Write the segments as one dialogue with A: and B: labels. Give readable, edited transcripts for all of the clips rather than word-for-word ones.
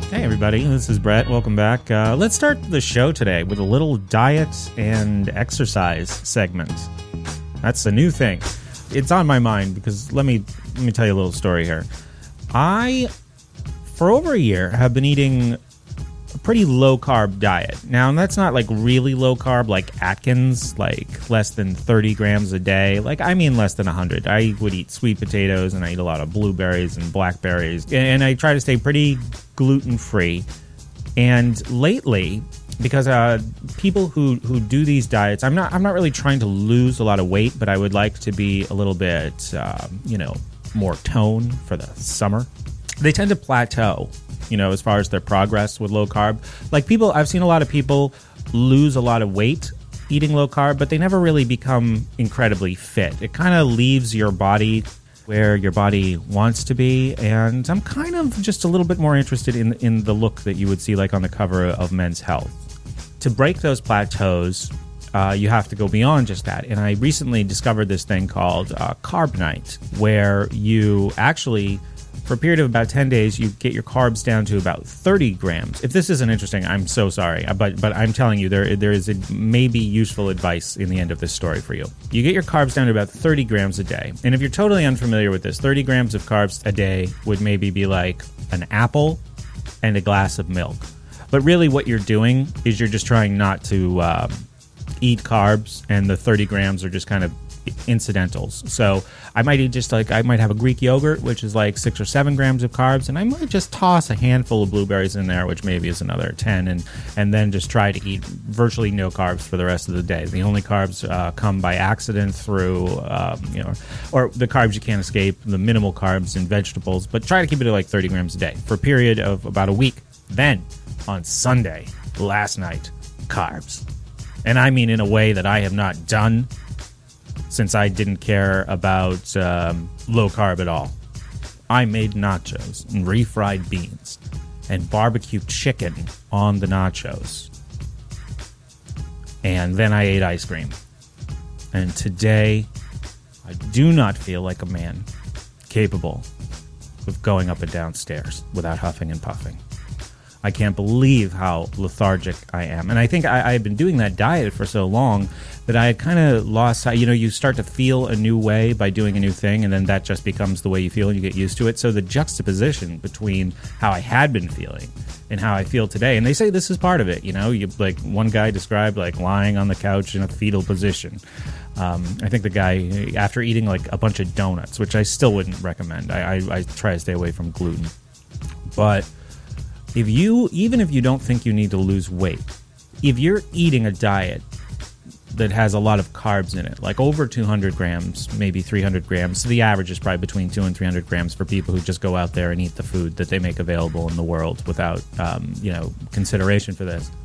A: Hey everybody, this is Brett. Welcome back. Let's start the show today with a little diet and exercise segment. That's a new thing. It's on my mind because let me tell you a little story here. I, for over a year, have been eating a pretty low-carb diet. Now, that's not like really low-carb like Atkins, like less than 30 grams a day. Like, I mean less than 100. I would eat sweet potatoes, and I eat a lot of blueberries and blackberries. And I try to stay pretty gluten-free. And lately, because people who do these diets, I'm not really trying to lose a lot of weight, but I would like to be a little bit, more toned for the summer. They tend to plateau, as far as their progress with low carb. Like I've seen a lot of people lose a lot of weight eating low carb, but they never really become incredibly fit. It kind of leaves your body where your body wants to be, and I'm kind of just a little bit more interested in the look that you would see like on the cover of Men's Health. To break those plateaus, you have to go beyond just that. And I recently discovered this thing called Carb Night, where you actually, for a period of about 10 days, you get your carbs down to about 30 grams. If this isn't interesting, I'm so sorry. But I'm telling you, there is maybe useful advice in the end of this story for you. You get your carbs down to about 30 grams a day. And if you're totally unfamiliar with this, 30 grams of carbs a day would maybe be like an apple and a glass of milk. But really what you're doing is you're just trying not to eat carbs, and the 30 grams are just kind of incidentals. So I might eat I might have a Greek yogurt, which is like 6 or 7 grams of carbs, and I might just toss a handful of blueberries in there, which maybe is another 10, and then just try to eat virtually no carbs for the rest of the day. The only carbs come by accident through, or the carbs you can't escape, the minimal carbs in vegetables, but try to keep it at like 30 grams a day for a period of about a week. Then on Sunday, last night, carbs. And I mean in a way that I have not done since I didn't care about low carb at all. I made nachos and refried beans and barbecue chicken on the nachos. And then I ate ice cream. And today, I do not feel like a man capable of going up and down stairs without huffing and puffing. I can't believe how lethargic I am. And I think I've been doing that diet for so long that I kind of lost, you start to feel a new way by doing a new thing, and then that just becomes the way you feel and you get used to it. So the juxtaposition between how I had been feeling and how I feel today, and they say this is part of it, you like one guy described like lying on the couch in a fetal position. I think the guy, after eating like a bunch of donuts, which I still wouldn't recommend. I try to stay away from gluten. But even if you don't think you need to lose weight, if you're eating a diet that has a lot of carbs in it, like over 200 grams, maybe 300 grams, so the average is probably between 200 and 300 grams for people who just go out there and eat the food that they make available in the world without, consideration for this.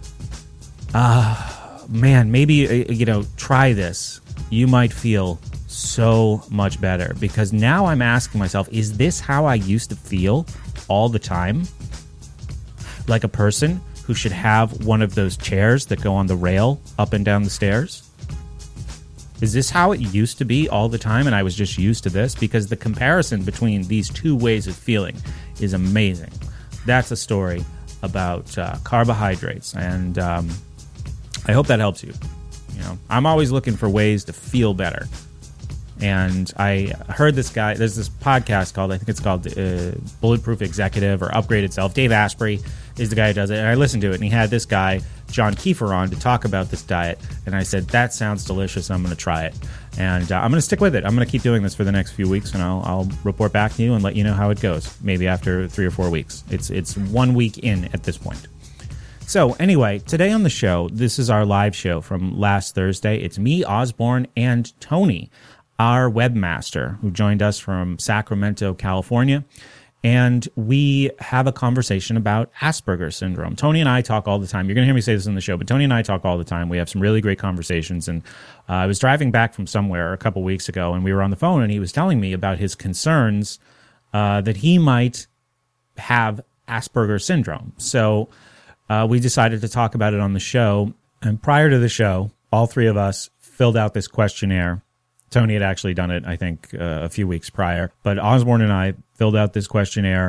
A: Man, maybe, try this. You might feel so much better, because now I'm asking myself, is this how I used to feel all the time? Like a person who should have one of those chairs that go on the rail up and down the stairs? Is this how it used to be all the time, and I was just used to this? Because the comparison between these two ways of feeling is amazing. That's a story about carbohydrates, and I hope that helps you. I'm always looking for ways to feel better. And I heard this guy, there's this podcast called, I think it's called Bulletproof Executive or Upgraded Self. Dave Asprey is the guy who does it. And I listened to it, and he had this guy, John Kiefer, on to talk about this diet. And I said, that sounds delicious. I'm going to try it. And I'm going to stick with it. I'm going to keep doing this for the next few weeks, and I'll report back to you and let you know how it goes, maybe after 3 or 4 weeks. It's 1 week in at this point. So anyway, today on the show, this is our live show from last Thursday. It's me, Osborne, and Tony, our webmaster, who joined us from Sacramento, California. And we have a conversation about Asperger's syndrome. Tony and I talk all the time. You're going to hear me say this in the show, but Tony and I talk all the time. We have some really great conversations. And I was driving back from somewhere a couple weeks ago, and we were on the phone, and he was telling me about his concerns that he might have Asperger's syndrome. So we decided to talk about it on the show. And prior to the show, all three of us filled out this questionnaire. Tony had actually done it, I think, a few weeks prior. But Osborne and I filled out this questionnaire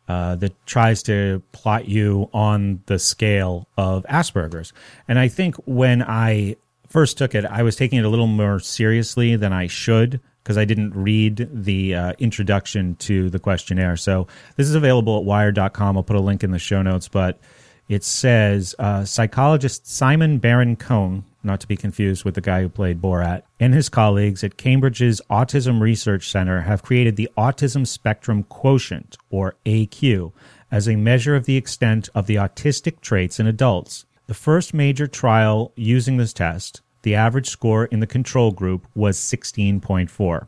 A: that tries to plot you on the scale of Asperger's. And I think when I first took it, I was taking it a little more seriously than I should because I didn't read the introduction to the questionnaire. So this is available at wired.com. I'll put a link in the show notes, but it says psychologist Simon Baron-Cohen, not to be confused with the guy who played Borat, and his colleagues at Cambridge's Autism Research Center have created the Autism Spectrum Quotient, or AQ, as a measure of the extent of the autistic traits in adults. The first major trial using this test, the average score in the control group was 16.4.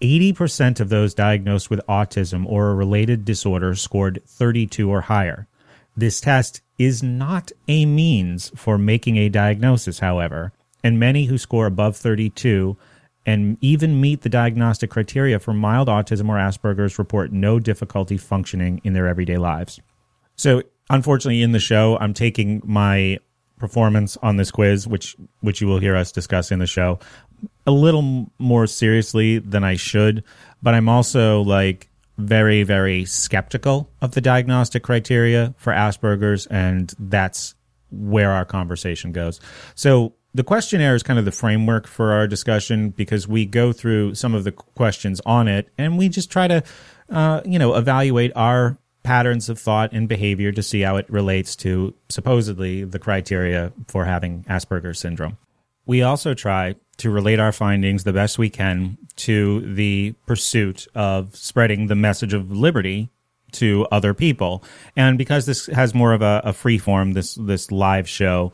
A: 80% of those diagnosed with autism or a related disorder scored 32 or higher. This test is not a means for making a diagnosis, however, and many who score above 32 and even meet the diagnostic criteria for mild autism or Asperger's report no difficulty functioning in their everyday lives. So, unfortunately, in the show, I'm taking my performance on this quiz, which you will hear us discuss in the show, a little more seriously than I should, but I'm also very, very skeptical of the diagnostic criteria for Asperger's, and that's where our conversation goes. So the questionnaire is kind of the framework for our discussion because we go through some of the questions on it, and we just try to, evaluate our patterns of thought and behavior to see how it relates to supposedly the criteria for having Asperger's syndrome. We also try to relate our findings the best we can to the pursuit of spreading the message of liberty to other people. And because this has more of a free form, this live show,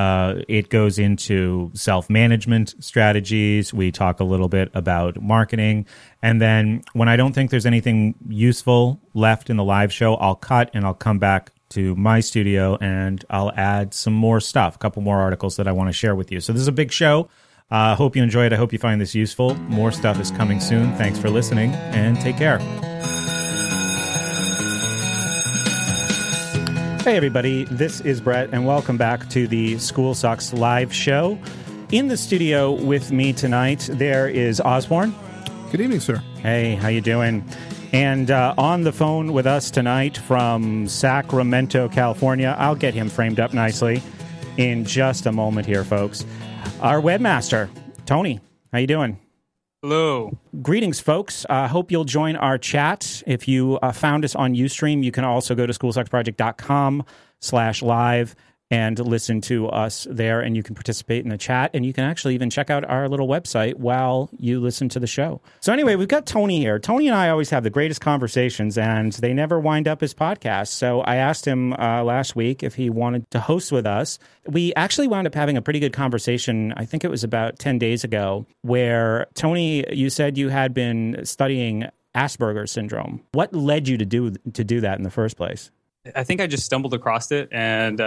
A: it goes into self-management strategies. We talk a little bit about marketing. And then when I don't think there's anything useful left in the live show, I'll cut and I'll come back to my studio and I'll add some more stuff, a couple more articles that I want to share with you. So this is a big show. I hope you enjoy it. I hope you find this useful. More stuff is coming soon. Thanks for listening and take care. Hey, everybody. This is Brett, and welcome back to the School Sucks live show. In the studio with me tonight, there is Osborne.
B: Good evening, sir.
A: Hey, how you doing? And on the phone with us tonight from Sacramento, California, I'll get him framed up nicely in just a moment here, folks. Our webmaster, Tony. How you doing?
C: Hello.
A: Greetings, folks. Hope you'll join our chat. If you found us on Ustream, you can also go to schoolsucksproject.com/live and listen to us there, and you can participate in the chat, and you can actually even check out our little website while you listen to the show. So anyway, we've got Tony here. Tony and I always have the greatest conversations, and they never wind up as podcasts. So I asked him last week if he wanted to host with us. We actually wound up having a pretty good conversation, I think it was about 10 days ago, where, Tony, you said you had been studying Asperger's syndrome. What led you to do that in the first place?
C: I think I just stumbled across it, and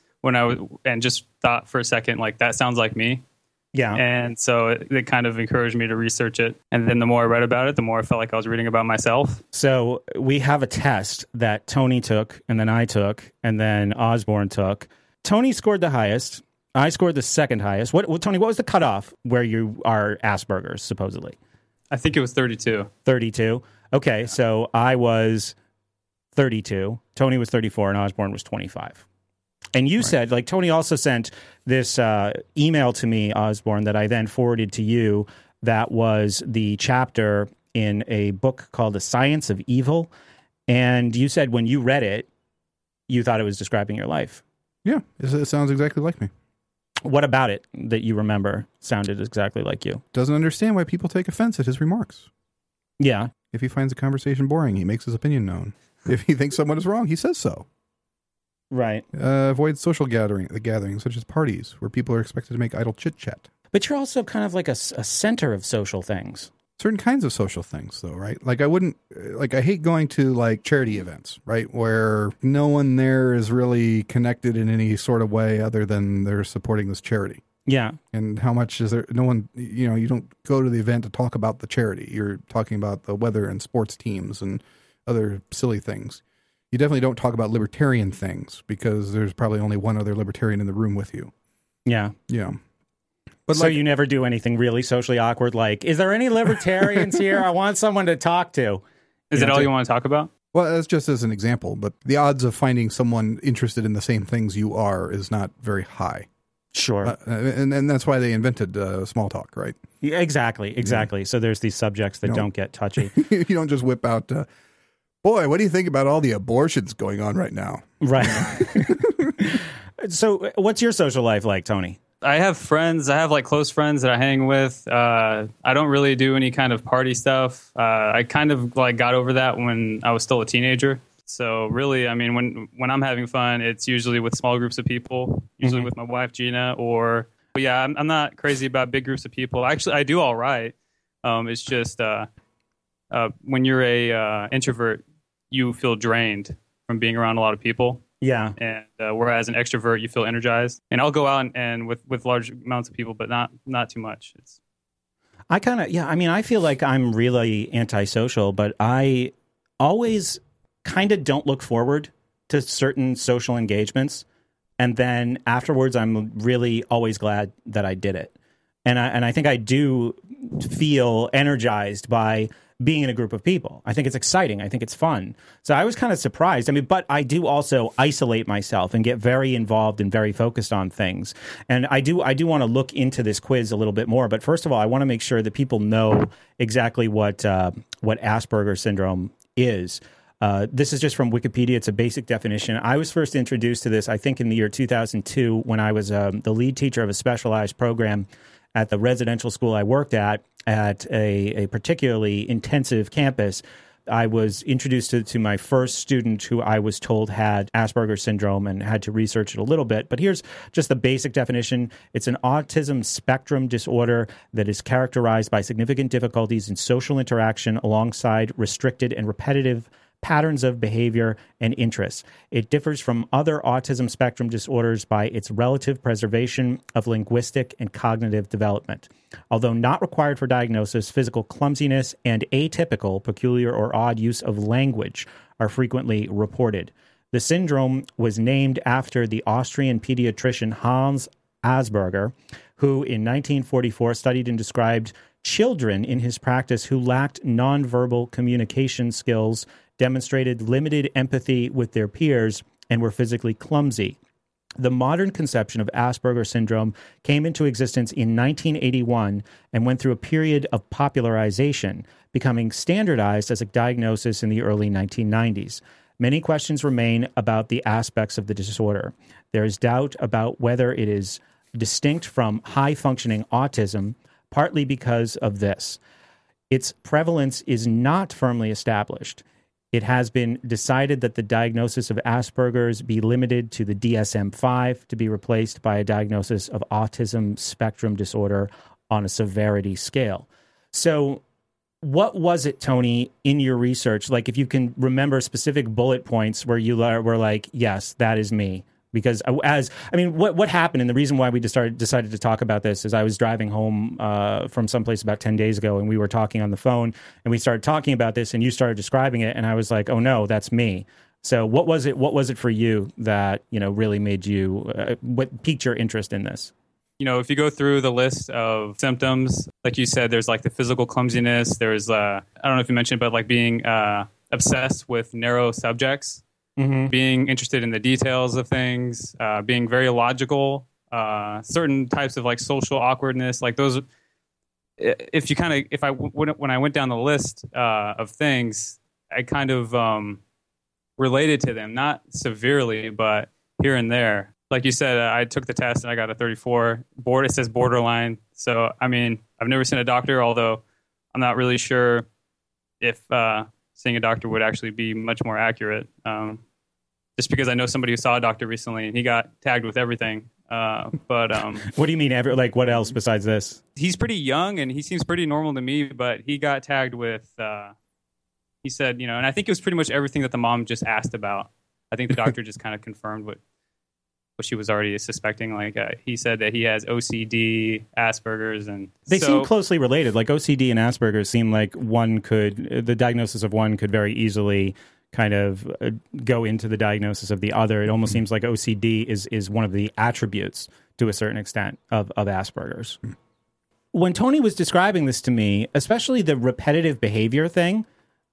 C: just thought for a second, that sounds like me.
A: Yeah.
C: And so it kind of encouraged me to research it. And then the more I read about it, the more I felt like I was reading about myself.
A: So we have a test that Tony took, and then I took, and then Osborne took. Tony scored the highest. I scored the second highest. Tony, what was the cutoff where you are Asperger's, supposedly?
C: I think it was 32.
A: 32. Okay, so I was 32. Tony was 34, and Osborne was 25. And you said, Tony also sent this email to me, Osborne, that I then forwarded to you. That was the chapter in a book called The Science of Evil. And you said when you read it, you thought it was describing your life.
B: Yeah, it sounds exactly like me.
A: What about it that you remember sounded exactly like you?
B: Doesn't understand why people take offense at his remarks.
A: Yeah.
B: If he finds a conversation boring, he makes his opinion known. If he thinks someone is wrong, he says so.
A: Right.
B: Avoid social gatherings such as parties where people are expected to make idle chit-chat.
A: But you're also kind of like a center of social things.
B: Certain kinds of social things, though, right? I hate going to, charity events, right? Where no one there is really connected in any sort of way other than they're supporting this charity.
A: Yeah.
B: And how much is there? No one, you don't go to the event to talk about the charity. You're talking about the weather and sports teams and other silly things. You definitely don't talk about libertarian things because there's probably only one other libertarian in the room with you.
A: Yeah.
B: Yeah.
A: But so you never do anything really socially awkward, is there any libertarians here? I want someone to talk to.
C: Is it all you want to talk about?
B: Well, that's just as an example, but the odds of finding someone interested in the same things you are is not very high.
A: Sure.
B: And that's why they invented small talk, right?
A: Yeah, exactly. So there's these subjects that don't get touchy.
B: You don't just whip out, boy, what do you think about all the abortions going on right now?
A: Right. So what's your social life like, Tony?
C: I have friends. I have like close friends that I hang with. I don't really do any kind of party stuff. I kind of like got over that when I was still a teenager. So really, I mean, when I'm having fun, it's usually with small groups of people, usually with my wife, Gina, but yeah, I'm not crazy about big groups of people. Actually, I do all right. It's just when you're a introvert, you feel drained from being around a lot of people.
A: Yeah.
C: And whereas an extrovert, you feel energized. And I'll go out and with large amounts of people, but not too much.
A: I feel like I'm really antisocial, but I always kind of don't look forward to certain social engagements. And then afterwards, I'm really always glad that I did it. And I think I do feel energized by being in a group of people. I think it's exciting. I think it's fun. So I was kind of surprised. I mean, but I do also isolate myself and get very involved and very focused on things. And I do want to look into this quiz a little bit more. But first of all, I want to make sure that people know exactly what Asperger's syndrome is. This is just from Wikipedia. It's a basic definition. I was first introduced to this, I think, in the year 2002 when I was the lead teacher of a specialized program at the residential school I worked at a particularly intensive campus. I was introduced to my first student who I was told had Asperger's syndrome and had to research it a little bit. But here's just the basic definition. It's an autism spectrum disorder that is characterized by significant difficulties in social interaction alongside restricted and repetitive patterns of behavior and interests. It differs from other autism spectrum disorders by its relative preservation of linguistic and cognitive development. Although not required for diagnosis, physical clumsiness and atypical, peculiar, or odd use of language are frequently reported. The syndrome was named after the Austrian pediatrician Hans Asperger, who in 1944 studied and described children in his practice who lacked nonverbal communication skills, demonstrated limited empathy with their peers, and were physically clumsy. The modern conception of Asperger syndrome came into existence in 1981 and went through a period of popularization, becoming standardized as a diagnosis in the early 1990s. Many questions remain about the aspects of the disorder. There is doubt about whether it is distinct from high-functioning autism, partly because of this. Its prevalence is not firmly established. It has been decided that the diagnosis of Asperger's be limited to the DSM-5 to be replaced by a diagnosis of autism spectrum disorder on a severity scale. So what was it, Tony, in your research? Like, if you can remember specific bullet points where you were like, yes, that is me. Because what happened, and the reason why we decided to talk about this is I was driving home from someplace about 10 days ago, and we were talking on the phone, and we started talking about this, and you started describing it, and I was like, oh no, that's me. So what was it for you that, really made you, what piqued your interest in this?
C: If you go through the list of symptoms, like you said, there's like the physical clumsiness. There's, I don't know if you mentioned, but like being obsessed with narrow subjects. Mm-hmm. Being interested in the details of things, being very logical, certain types of like social awkwardness, like those. When I went down the list of things, I kind of related to them, not severely, but here and there. Like you said, I took the test and I got a 34. It says borderline. So I mean, I've never seen a doctor, although I'm not really sure if seeing a doctor would actually be much more accurate. Just because I know somebody who saw a doctor recently and he got tagged with everything. But
A: what do you mean? What else besides this?
C: He's pretty young and he seems pretty normal to me, but he got tagged with, he said, and I think it was pretty much everything that the mom just asked about. I think the doctor just kind of confirmed what she was already suspecting. Like he said that he has OCD, Asperger's, and
A: they seem closely related. Like OCD and Asperger's seem like the diagnosis of one could very easily kind of go into the diagnosis of the other. It almost seems like OCD is one of the attributes to a certain extent of Asperger's. When Tony was describing this to me, especially the repetitive behavior thing,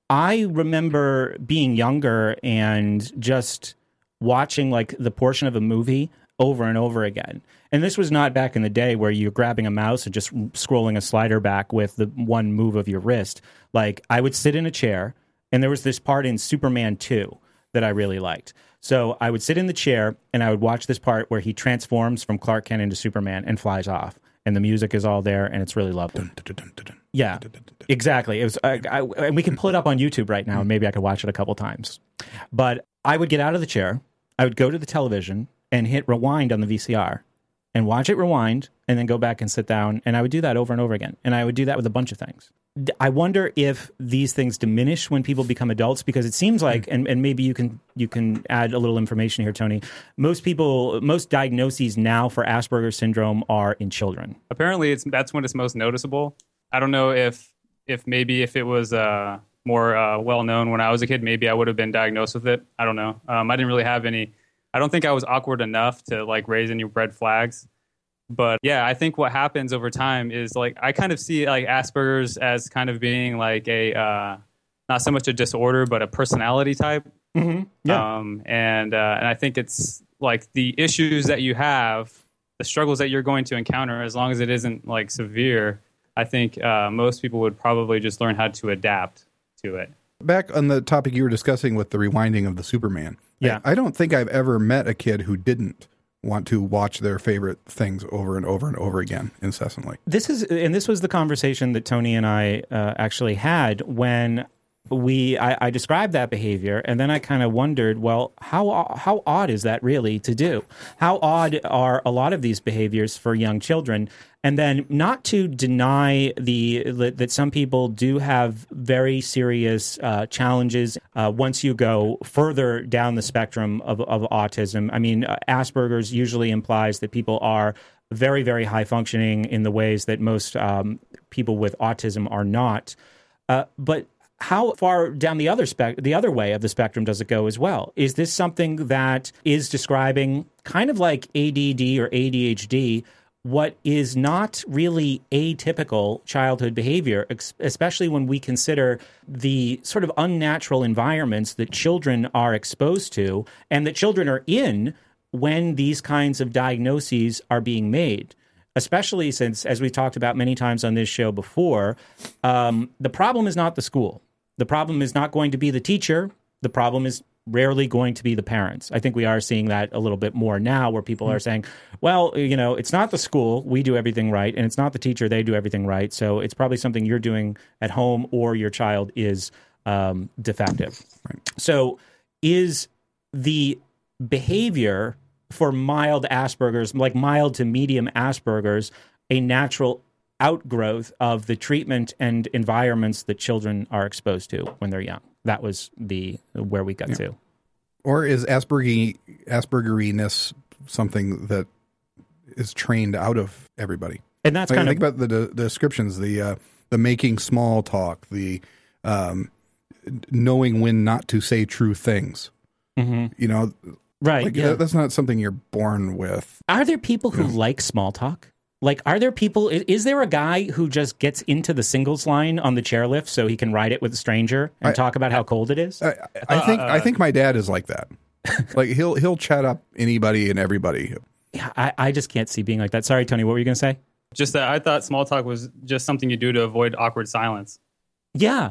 A: I remember being younger and just watching like the portion of a movie over and over again. And this was not back in the day where you're grabbing a mouse and just scrolling a slider back with the one move of your wrist. Like, I would sit in a chair, and there was this part in Superman 2 that I really liked. So I would sit in the chair, and I would watch this part where he transforms from Clark Kent into Superman and flies off. And the music is all there, and it's really lovely. Yeah, exactly. It was, and we can pull it up on YouTube right now, and maybe I could watch it a couple times. But I would get out of the chair, I would go to the television, and hit rewind on the VCR, and watch it rewind, and then go back and sit down, and I would do that over and over again. And I would do that with a bunch of things. I wonder if these things diminish when people become adults, because it seems like, and maybe you can add a little information here, Tony. Most diagnoses now for Asperger's syndrome are in children.
C: Apparently, that's when it's most noticeable. I don't know if maybe if it was more well known when I was a kid, maybe I would have been diagnosed with it. I don't know. I didn't really have any. I don't think I was awkward enough to like raise any red flags. But yeah, I think what happens over time is like I kind of see like Asperger's as kind of being like a not so much a disorder, but a personality type.
A: Mm-hmm. Yeah.
C: And I think it's like the issues that you have, the struggles that you're going to encounter, as long as it isn't like severe, I think most people would probably just learn how to adapt to it.
B: Back on the topic you were discussing with the rewinding of the Superman.
A: Yeah.
B: I don't think I've ever met a kid who didn't want to watch their favorite things over and over and over again incessantly.
A: This was the conversation that Tony and I actually had when I described that behavior, and then I kind of wondered, well, how odd is that really to do? How odd are a lot of these behaviors for young children? And then, not to deny that some people do have very serious challenges once you go further down the spectrum of autism. I mean, Asperger's usually implies that people are very, very high functioning in the ways that most people with autism are not. But how far down the other way of the spectrum does it go as well? Is this something that is describing kind of like ADD or ADHD, what is not really atypical childhood behavior, especially when we consider the sort of unnatural environments that children are exposed to and that children are in when these kinds of diagnoses are being made? Especially since, as we've talked about many times on this show before, the problem is not the school. The problem is not going to be the teacher. The problem is rarely going to be the parents. I think we are seeing that a little bit more now, where people are saying, well, it's not the school, we do everything right, and it's not the teacher, they do everything right. So it's probably something you're doing at home, or your child is defective. Right. So is the behavior for mild Asperger's, like mild to medium Asperger's, a natural outgrowth of the treatment and environments that children are exposed to when they're young? That was where we got to.
B: Or is Aspergeriness something that is trained out of everybody?
A: And that's
B: think about the descriptions, the making small talk, the knowing when not to say true things.
A: Mm-hmm. Right.
B: That's not something you're born with.
A: Are there people who like small talk? Like, are there people, is there a guy who just gets into the singles line on the chairlift so he can ride it with a stranger and talk about how cold it is?
B: I think my dad is like that. Like, he'll chat up anybody and everybody.
A: Yeah, I just can't see being like that. Sorry, Tony, what were you going to say?
C: Just that I thought small talk was just something you do to avoid awkward silence.
A: Yeah.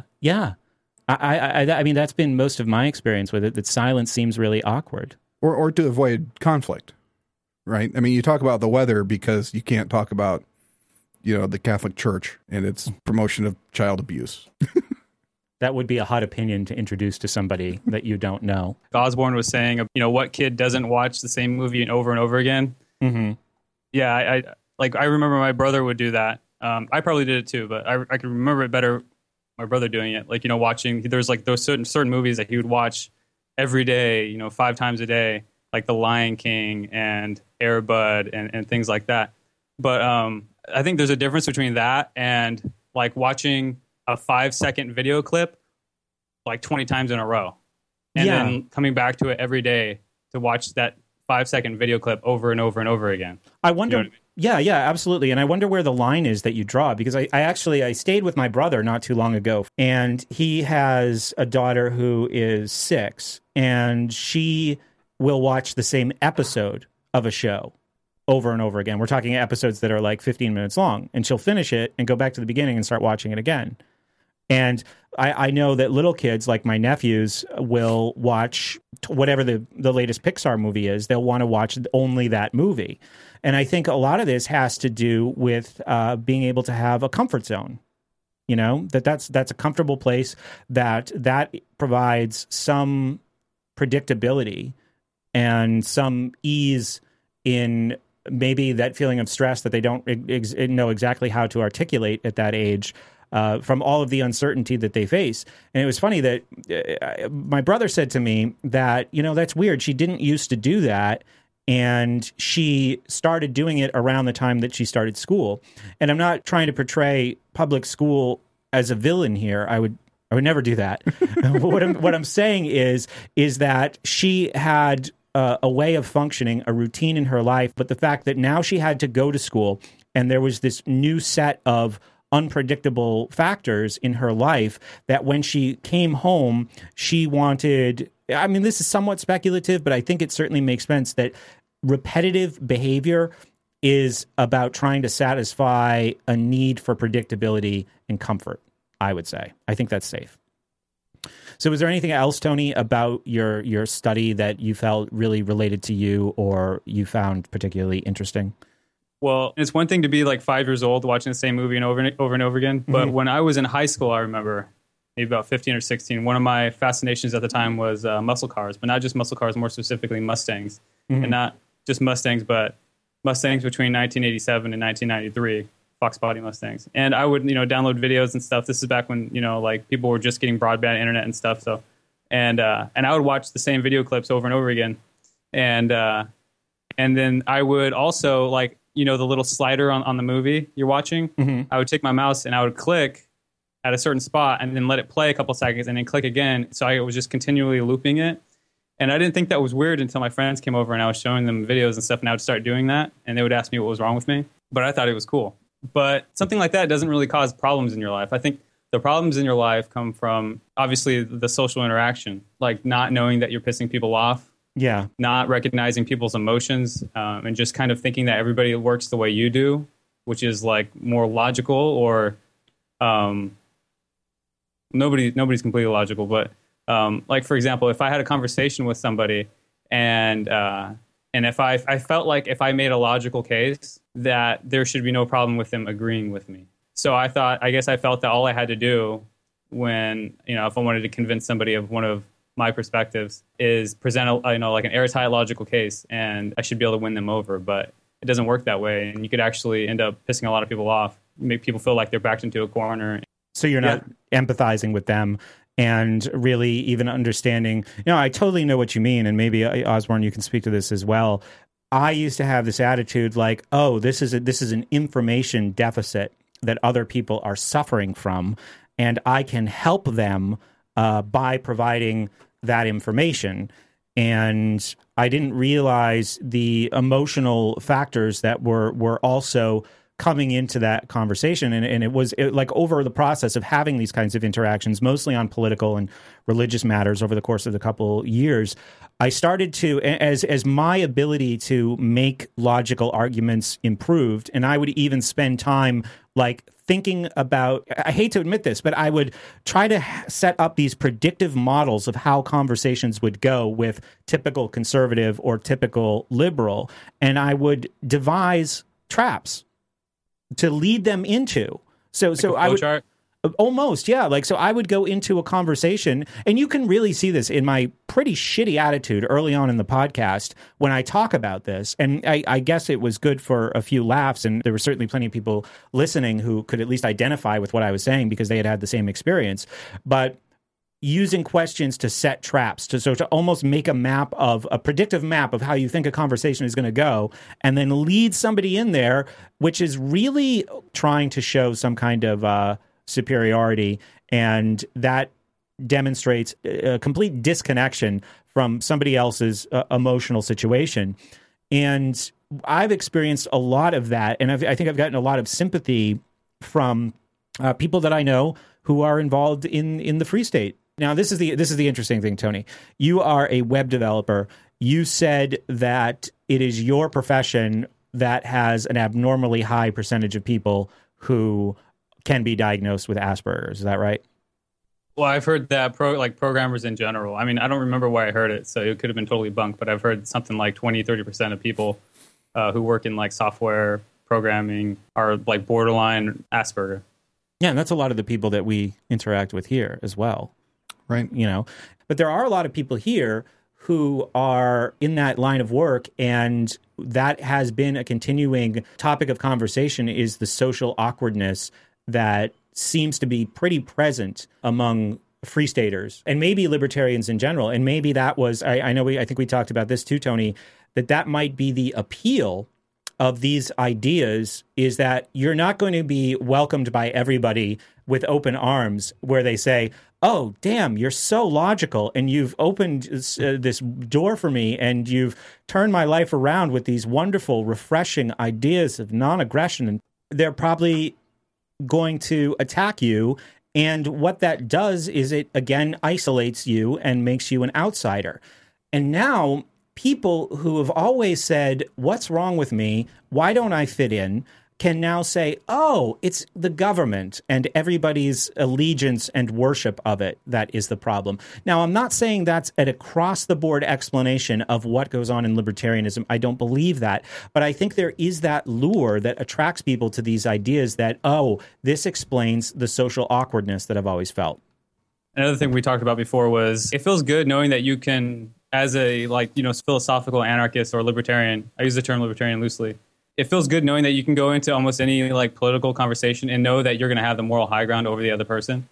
A: I mean, that's been most of my experience with it, that silence seems really awkward.
B: Or to avoid conflict. Right. I mean, you talk about the weather because you can't talk about, the Catholic Church and its promotion of child abuse.
A: That would be a hot opinion to introduce to somebody that you don't know.
C: Osborne was saying, what kid doesn't watch the same movie over and over again?
A: Mm-hmm.
C: Yeah, I remember my brother would do that. I probably did it too, but I can remember it better. My brother doing it, watching. There's like those certain movies that he would watch every day, 5 times a day, like The Lion King and Air Bud and things like that. But I think there's a difference between that and like watching a 5-second video clip like 20 times in a row, and then coming back to it every day to watch that 5-second video clip over and over and over again.
A: I wonder. Yeah, absolutely. And I wonder where the line is that you draw, because I stayed with my brother not too long ago, and he has a daughter who is 6, and she will watch the same episode of a show over and over again. We're talking episodes that are like 15 minutes long, and she'll finish it and go back to the beginning and start watching it again. And I know that little kids, like my nephews, will watch whatever the latest Pixar movie is. They'll want to watch only that movie. And I think a lot of this has to do with being able to have a comfort zone. You know, that's a comfortable place that provides some predictability and some ease in maybe that feeling of stress that they don't know exactly how to articulate at that age. From all of the uncertainty that they face. And it was funny that my brother said to me that, you know, that's weird. She didn't used to do that. And she started doing it around the time that she started school. And I'm not trying to portray public school as a villain here. I would never do that. What I'm saying is that she had a way of functioning, a routine in her life. But the fact that now she had to go to school and there was this new set of unpredictable factors in her life that when she came home, she wanted, I mean, this is somewhat speculative, but I think it certainly makes sense that repetitive behavior is about trying to satisfy a need for predictability and comfort, I would say. I think that's safe. So is there anything else, Tony, about your study that you felt really related to you or you found particularly interesting?
C: Well, it's one thing to be like 5 years old watching the same movie and over and over again. But when I was in high school, I remember maybe about 15 or 16, one of my fascinations at the time was muscle cars, but not just muscle cars, more specifically Mustangs. And not just Mustangs, but Mustangs between 1987 and 1993, Fox body Mustangs. And I would, download videos and stuff. This is back when, like people were just getting broadband internet and stuff. So, and I would watch the same video clips over and over again. And then I would also like, the little slider on the movie you're watching, I would take my mouse and I would click at a certain spot and then let it play a couple seconds and then click again. So I was just continually looping it. And I didn't think that was weird until my friends came over and I was showing them videos and stuff, and I would start doing that and they would ask me what was wrong with me. But I thought it was cool. But something like that doesn't really cause problems in your life. I think the problems in your life come from, obviously, the social interaction, like not knowing that you're pissing people off.
A: Yeah. Not
C: recognizing people's emotions, and just kind of thinking that everybody works the way you do, which is like more logical, or nobody's completely logical. But like, for example, if I had a conversation with somebody and if I felt like if I made a logical case that there should be no problem with them agreeing with me. So I felt that all I had to do when, if I wanted to convince somebody of one of my perspectives is present like an airtight logical case, and I should be able to win them over. But it doesn't work that way, and you could actually end up pissing a lot of people off, make people feel like they're backed into a corner.
A: So you're not empathizing with them and really even understanding. I totally know what you mean, and maybe Osborne, you can speak to this as well. I used to have this attitude like, oh, this is an information deficit that other people are suffering from, and I can help them by providing that information. And I didn't realize the emotional factors that were also coming into that conversation. And it was like over the process of having these kinds of interactions, mostly on political and religious matters over the course of the couple years, I started to, as my ability to make logical arguments improved, and I would even spend time like thinking about, I hate to admit this, but I would try to set up these predictive models of how conversations would go with typical conservative or typical liberal, and I would devise traps to lead them into. So I would
C: chart?
A: Almost, yeah. Like, so I would go into a conversation, and you can really see this in my pretty shitty attitude early on in the podcast when I talk about this. And I guess it was good for a few laughs, and there were certainly plenty of people listening who could at least identify with what I was saying because they had had the same experience. But using questions to set traps, to almost make a predictive map of how you think a conversation is going to go, and then lead somebody in there, which is really trying to show some kind of superiority, and that demonstrates a complete disconnection from somebody else's emotional situation. And I've experienced a lot of that, and I think I've gotten a lot of sympathy from people that I know who are involved in the Free State. Now, this is the interesting thing, Tony. You are a web developer. You said that it is your profession that has an abnormally high percentage of people who can be diagnosed with Asperger's. Is that right?
C: Well, I've heard that programmers in general. I mean, I don't remember where I heard it, so it could have been totally bunked, but I've heard something like 20-30% of people who work in like software programming are like borderline Asperger.
A: Yeah, and that's a lot of the people that we interact with here as well.
B: Right.
A: You know, but there are a lot of people here who are in that line of work, and that has been a continuing topic of conversation, is the social awkwardness that seems to be pretty present among Free Staters and maybe libertarians in general. And maybe that was, I think we talked about this too, Tony, that might be the appeal of these ideas, is that you're not going to be welcomed by everybody with open arms where they say, oh, damn, you're so logical, and you've opened this door for me, and you've turned my life around with these wonderful, refreshing ideas of non-aggression. And they're probably going to attack you. And what that does is it, again, isolates you and makes you an outsider. And now people who have always said, what's wrong with me? Why don't I fit in? Can now say, oh, it's the government and everybody's allegiance and worship of it that is the problem. Now, I'm not saying that's an across-the-board explanation of what goes on in libertarianism. I don't believe that. But I think there is that lure that attracts people to these ideas that, oh, this explains the social awkwardness that I've always felt.
C: Another thing we talked about before was it feels good knowing that you can, as a philosophical anarchist or libertarian, I use the term libertarian loosely, it feels good knowing that you can go into almost any like political conversation and know that you're going to have the moral high ground over the other person.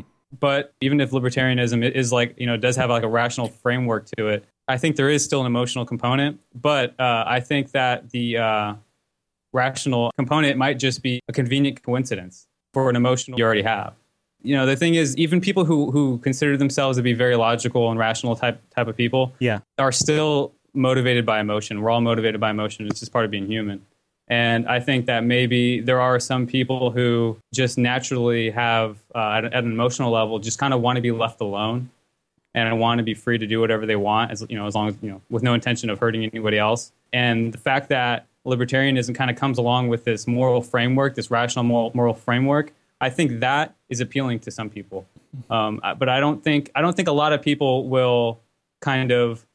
C: But even if libertarianism is like, does have like a rational framework to it, I think there is still an emotional component. But I think that the rational component might just be a convenient coincidence for an emotional you already have. The thing is, even people who consider themselves to be very logical and rational type of people are still motivated by emotion. We're all motivated by emotion. It's just part of being human. And I think that maybe there are some people who just naturally have, at an emotional level, just kind of want to be left alone and want to be free to do whatever they want, as long as, with no intention of hurting anybody else. And the fact that libertarianism kind of comes along with this moral framework, this rational moral framework, I think that is appealing to some people. But I don't think a lot of people will I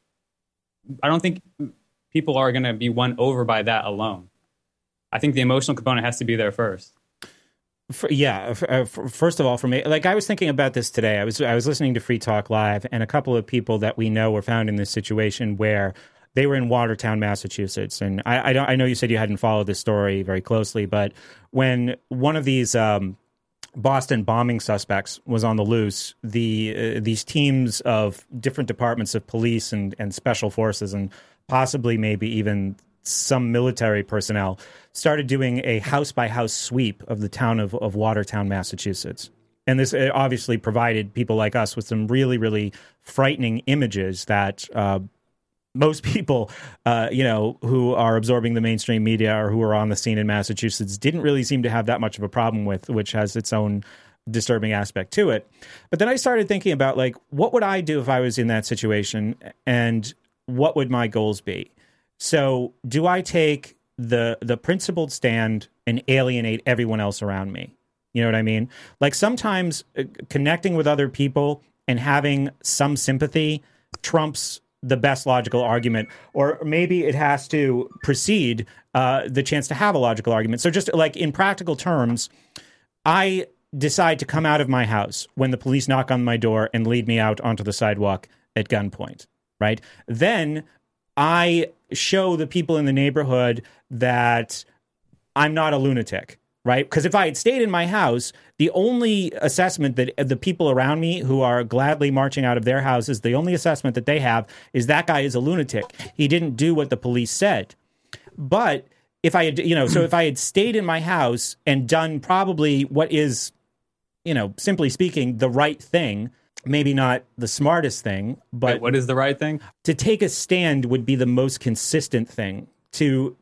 C: don't think people are going to be won over by that alone. I think the emotional component has to be there first.
A: First of all, for me, like I was thinking about this today. I was listening to Free Talk Live, and a couple of people that we know were found in this situation where they were in Watertown, Massachusetts. And I know you said you hadn't followed this story very closely, but when one of these Boston bombing suspects was on the loose, these teams of different departments of police and special forces, and possibly maybe even some military personnel, started doing a house-by-house sweep of the town of Watertown, Massachusetts. And this obviously provided people like us with some really, really frightening images that most people, who are absorbing the mainstream media or who are on the scene in Massachusetts didn't really seem to have that much of a problem with, which has its own disturbing aspect to it. But then I started thinking about, like, what would I do if I was in that situation, and what would my goals be? So do I take the principled stand and alienate everyone else around me? You know what I mean? Like, sometimes connecting with other people and having some sympathy trumps the best logical argument, or maybe it has to precede the chance to have a logical argument. So just like in practical terms, I decide to come out of my house when the police knock on my door and lead me out onto the sidewalk at gunpoint, right? Then I show the people in the neighborhood that I'm not a lunatic, right? Because if I had stayed in my house, the only assessment that the people around me who are gladly marching out of their houses, the only assessment that they have is that guy is a lunatic. He didn't do what the police said. But if I had, so if I had stayed in my house and done probably what is, simply speaking, the right thing, maybe not the smartest thing, but
C: what is the right thing?
A: To take a stand would be the most consistent thing. To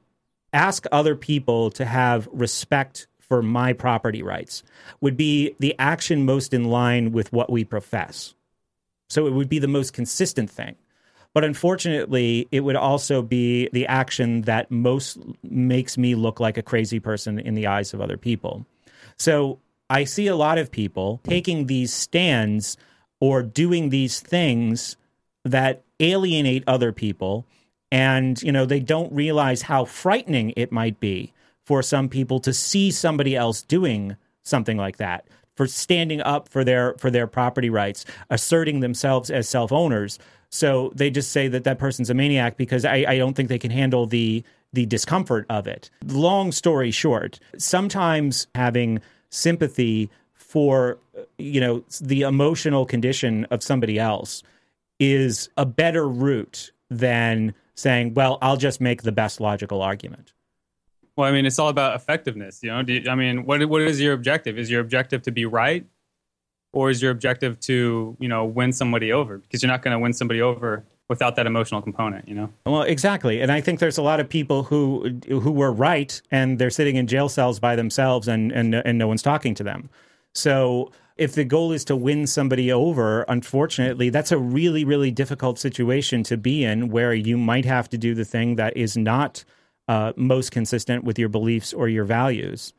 A: ask other people to have respect for my property rights would be the action most in line with what we profess. So it would be the most consistent thing. But unfortunately, it would also be the action that most makes me look like a crazy person in the eyes of other people. So I see a lot of people taking these stands or doing these things that alienate other people. And, you know, they don't realize how frightening it might be for some people to see somebody else doing something like that, for standing up for their property rights, asserting themselves as self-owners. So they just say that person's a maniac because I don't think they can handle the discomfort of it. Long story short, sometimes having sympathy for, you know, the emotional condition of somebody else is a better route than saying, well, I'll just make the best logical argument.
C: Well, I mean, it's all about effectiveness. You know, what is your objective? Is your objective to be right? Or is your objective to, you know, win somebody over? Because you're not going to win somebody over without that emotional component, you know?
A: Well, exactly. And I think there's a lot of people who were right and they're sitting in jail cells by themselves and no one's talking to them. So if the goal is to win somebody over, unfortunately, that's a really, really difficult situation to be in, where you might have to do the thing that is not most consistent with your beliefs or your values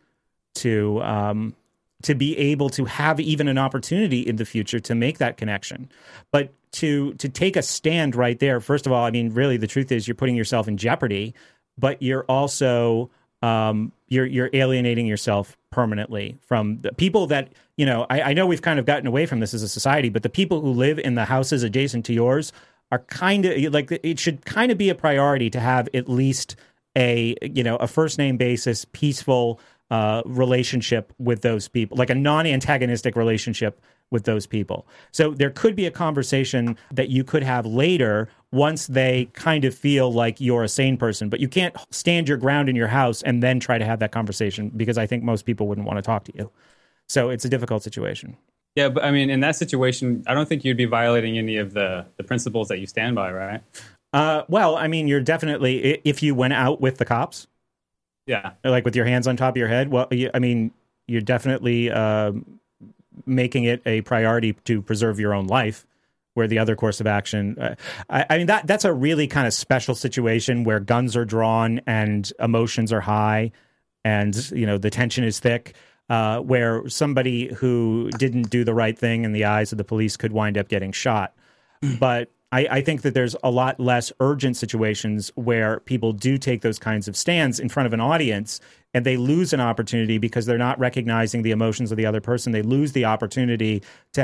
A: to be able to have even an opportunity in the future to make that connection. But to take a stand right there, first of all, I mean, really, the truth is you're putting yourself in jeopardy, but you're also you're alienating yourself permanently from the people that, you know, I know we've kind of gotten away from this as a society, but the people who live in the houses adjacent to yours are kind of like, it should kind of be a priority to have at least a first name basis, peaceful relationship with those people, like a non-antagonistic relationship with those people. So there could be a conversation that you could have later once they kind of feel like you're a sane person, but you can't stand your ground in your house and then try to have that conversation, because I think most people wouldn't want to talk to you. So it's a difficult situation.
C: Yeah, but I mean, in that situation, I don't think you'd be violating any of the principles that you stand by, right?
A: Well, I mean, you're definitely, if you went out with the cops,
C: yeah,
A: like with your hands on top of your head, well, I mean, you're definitely making it a priority to preserve your own life, where the other course of action, I mean, that's a really kind of special situation where guns are drawn and emotions are high and, you know, the tension is thick, where somebody who didn't do the right thing in the eyes of the police could wind up getting shot. But I think that there's a lot less urgent situations where people do take those kinds of stands in front of an audience and they lose an opportunity because they're not recognizing the emotions of the other person. They lose the opportunity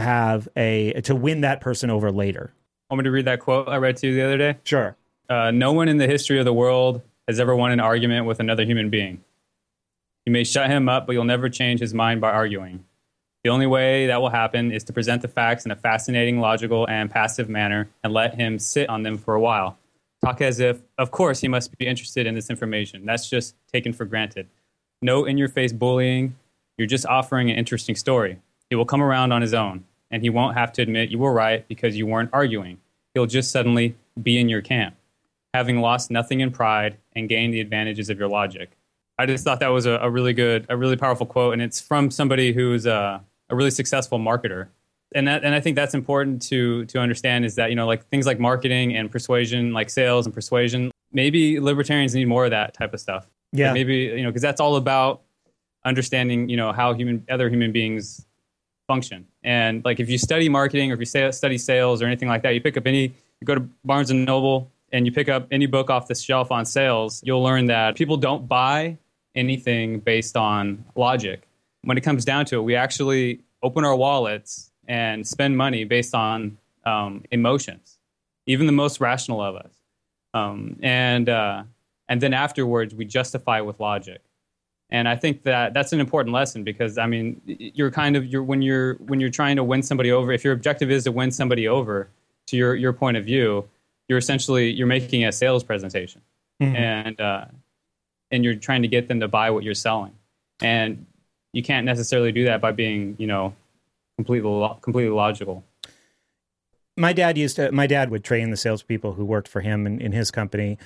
A: to win that person over later.
C: Want me to read that quote I read to you the other day?
A: Sure.
C: No one in the history of the world has ever won an argument with another human being. You may shut him up, but you'll never change his mind by arguing. The only way that will happen is to present the facts in a fascinating, logical, and passive manner and let him sit on them for a while. Talk as if, of course, he must be interested in this information. That's just taken for granted. No in-your-face bullying. You're just offering an interesting story. He will come around on his own, and he won't have to admit you were right because you weren't arguing. He'll just suddenly be in your camp, having lost nothing in pride and gained the advantages of your logic. I just thought that was a really powerful quote, and it's from somebody who's a really successful marketer. And I think that's important to understand, is that, you know, like things like marketing and persuasion, like sales and persuasion, maybe libertarians need more of that type of stuff.
A: Yeah.
C: Like maybe, you know, because that's all about understanding, you know, how other human beings function. And like if you study marketing or if you study sales or anything like that, you go to Barnes and Noble and you pick up any book off the shelf on sales, you'll learn that people don't buy anything based on logic. When it comes down to it, we actually open our wallets and spend money based on emotions, even the most rational of us. And then afterwards, we justify with logic. And I think that that's an important lesson, because I mean, when you're trying to win somebody over, if your objective is to win somebody over to your point of view, you're making a sales presentation, mm-hmm. and you're trying to get them to buy what you're selling. And you can't necessarily do that by being, you know, completely logical.
A: My dad would train the salespeople who worked for him in his company,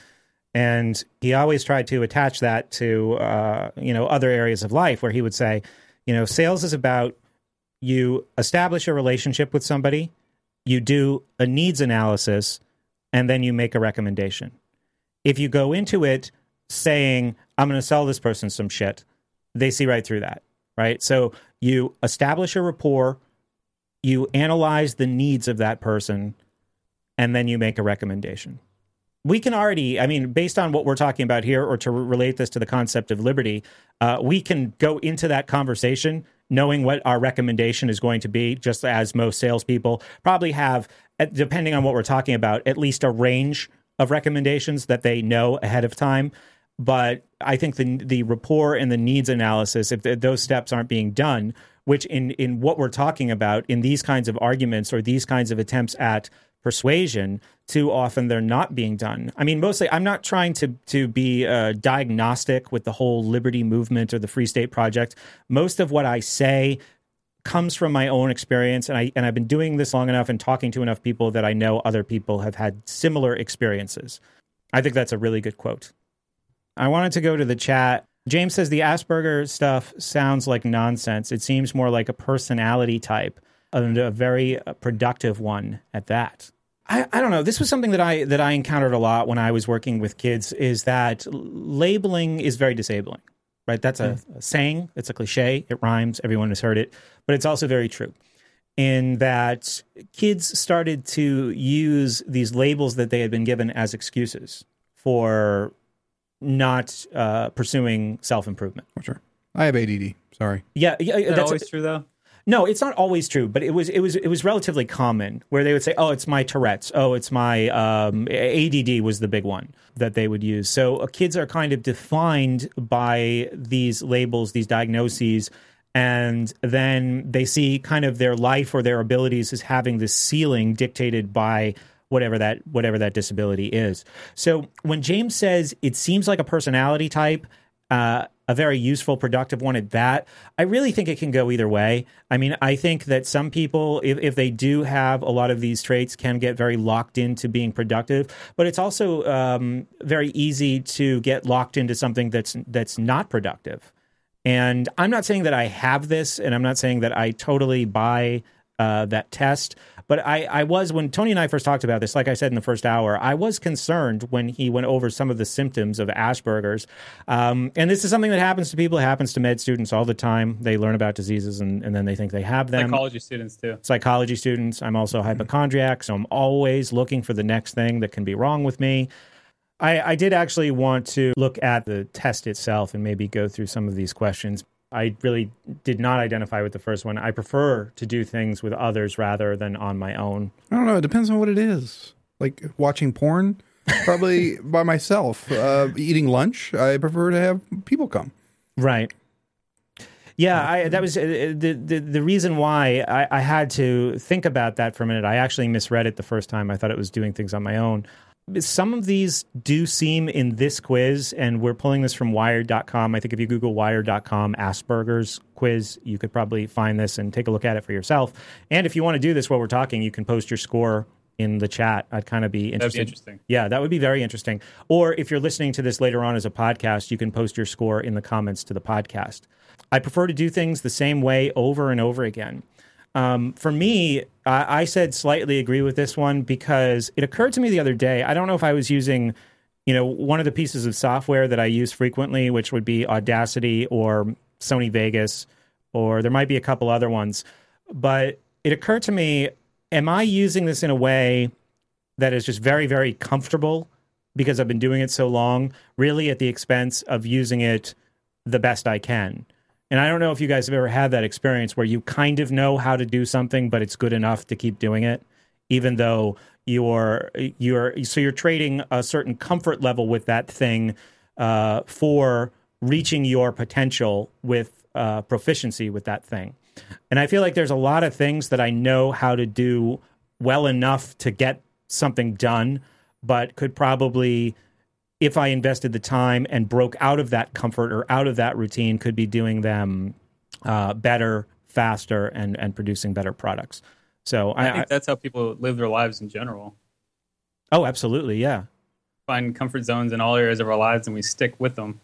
A: And he always tried to attach that to, other areas of life where he would say, sales is about you establish a relationship with somebody, you do a needs analysis, and then you make a recommendation. If you go into it saying, I'm going to sell this person some shit, they see right through that, right? So you establish a rapport, you analyze the needs of that person, and then you make a recommendation. We can already, based on what we're talking about here, or to relate this to the concept of liberty, we can go into that conversation knowing what our recommendation is going to be, just as most salespeople probably have, depending on what we're talking about, at least a range of recommendations that they know ahead of time. But I think the rapport and the needs analysis, if those steps aren't being done, which in what we're talking about in these kinds of arguments or these kinds of attempts at persuasion, too often they're not being done. Mostly, I'm not trying to be diagnostic with the whole liberty movement or the Free State Project. Most of what I say comes from my own experience, and I've been doing this long enough and talking to enough people that I know other people have had similar experiences. I think that's a really good quote. I wanted to go to the chat. James says the Asperger stuff sounds like nonsense. It seems more like a personality type, and a very productive one at that. I don't know. This was something that I encountered a lot when I was working with kids, is that labeling is very disabling, right? That's a saying. It's a cliche. It rhymes. Everyone has heard it. But it's also very true in that kids started to use these labels that they had been given as excuses for not pursuing self-improvement.
B: Oh, sure. I have ADD. Sorry.
A: Yeah.
C: Is that always true, though?
A: No, it's not always true, but it was relatively common where they would say, "Oh, it's my Tourette's. Oh, it's my ADD," was the big one that they would use. So kids are kind of defined by these labels, these diagnoses, and then they see kind of their life or their abilities as having this ceiling dictated by whatever that disability is. So when James says it seems like a personality type, a very useful, productive one at that, I really think it can go either way. I think that some people, if they do have a lot of these traits, can get very locked into being productive. But it's also very easy to get locked into something that's not productive. And I'm not saying that I have this, and I'm not saying that I totally buy that test. But I was, when Tony and I first talked about this, like I said in the first hour, I was concerned when he went over some of the symptoms of Asperger's. And this is something that happens to people. It happens to med students all the time. They learn about diseases and then they think they have them.
C: Psychology students, too.
A: Psychology students. I'm also a hypochondriac, so I'm always looking for the next thing that can be wrong with me. I did actually want to look at the test itself and maybe go through some of these questions. I really did not identify with the first one. I prefer to do things with others rather than on my own.
B: I don't know. It depends on what it is. Like watching porn, probably by myself. Eating lunch, I prefer to have people come.
A: Right. Yeah, that was the reason why I had to think about that for a minute. I actually misread it the first time. I thought it was doing things on my own. Some of these do seem in this quiz, and we're pulling this from Wired.com. I think if you Google Wired.com Asperger's quiz, you could probably find this and take a look at it for yourself. And if you want to do this while we're talking, you can post your score in the chat. I'd kind of be interested.
C: That'd be interesting.
A: Yeah, that would be very interesting. Or if you're listening to this later on as a podcast, you can post your score in the comments to the podcast. I prefer to do things the same way over and over again. For me, I said slightly agree with this one because it occurred to me the other day. I don't know if I was using, one of the pieces of software that I use frequently, which would be Audacity or Sony Vegas, or there might be a couple other ones. But it occurred to me, am I using this in a way that is just very, very comfortable because I've been doing it so long, really at the expense of using it the best I can? And I don't know if you guys have ever had that experience where you kind of know how to do something, but it's good enough to keep doing it, even though you're trading a certain comfort level with that thing for reaching your potential with proficiency with that thing. And I feel like there's a lot of things that I know how to do well enough to get something done, but could probably, if I invested the time and broke out of that comfort or out of that routine, could be doing them better, faster, and producing better products. So
C: I think that's how people live their lives in general.
A: Oh, absolutely, yeah.
C: find comfort zones in all areas of our lives and we stick with them.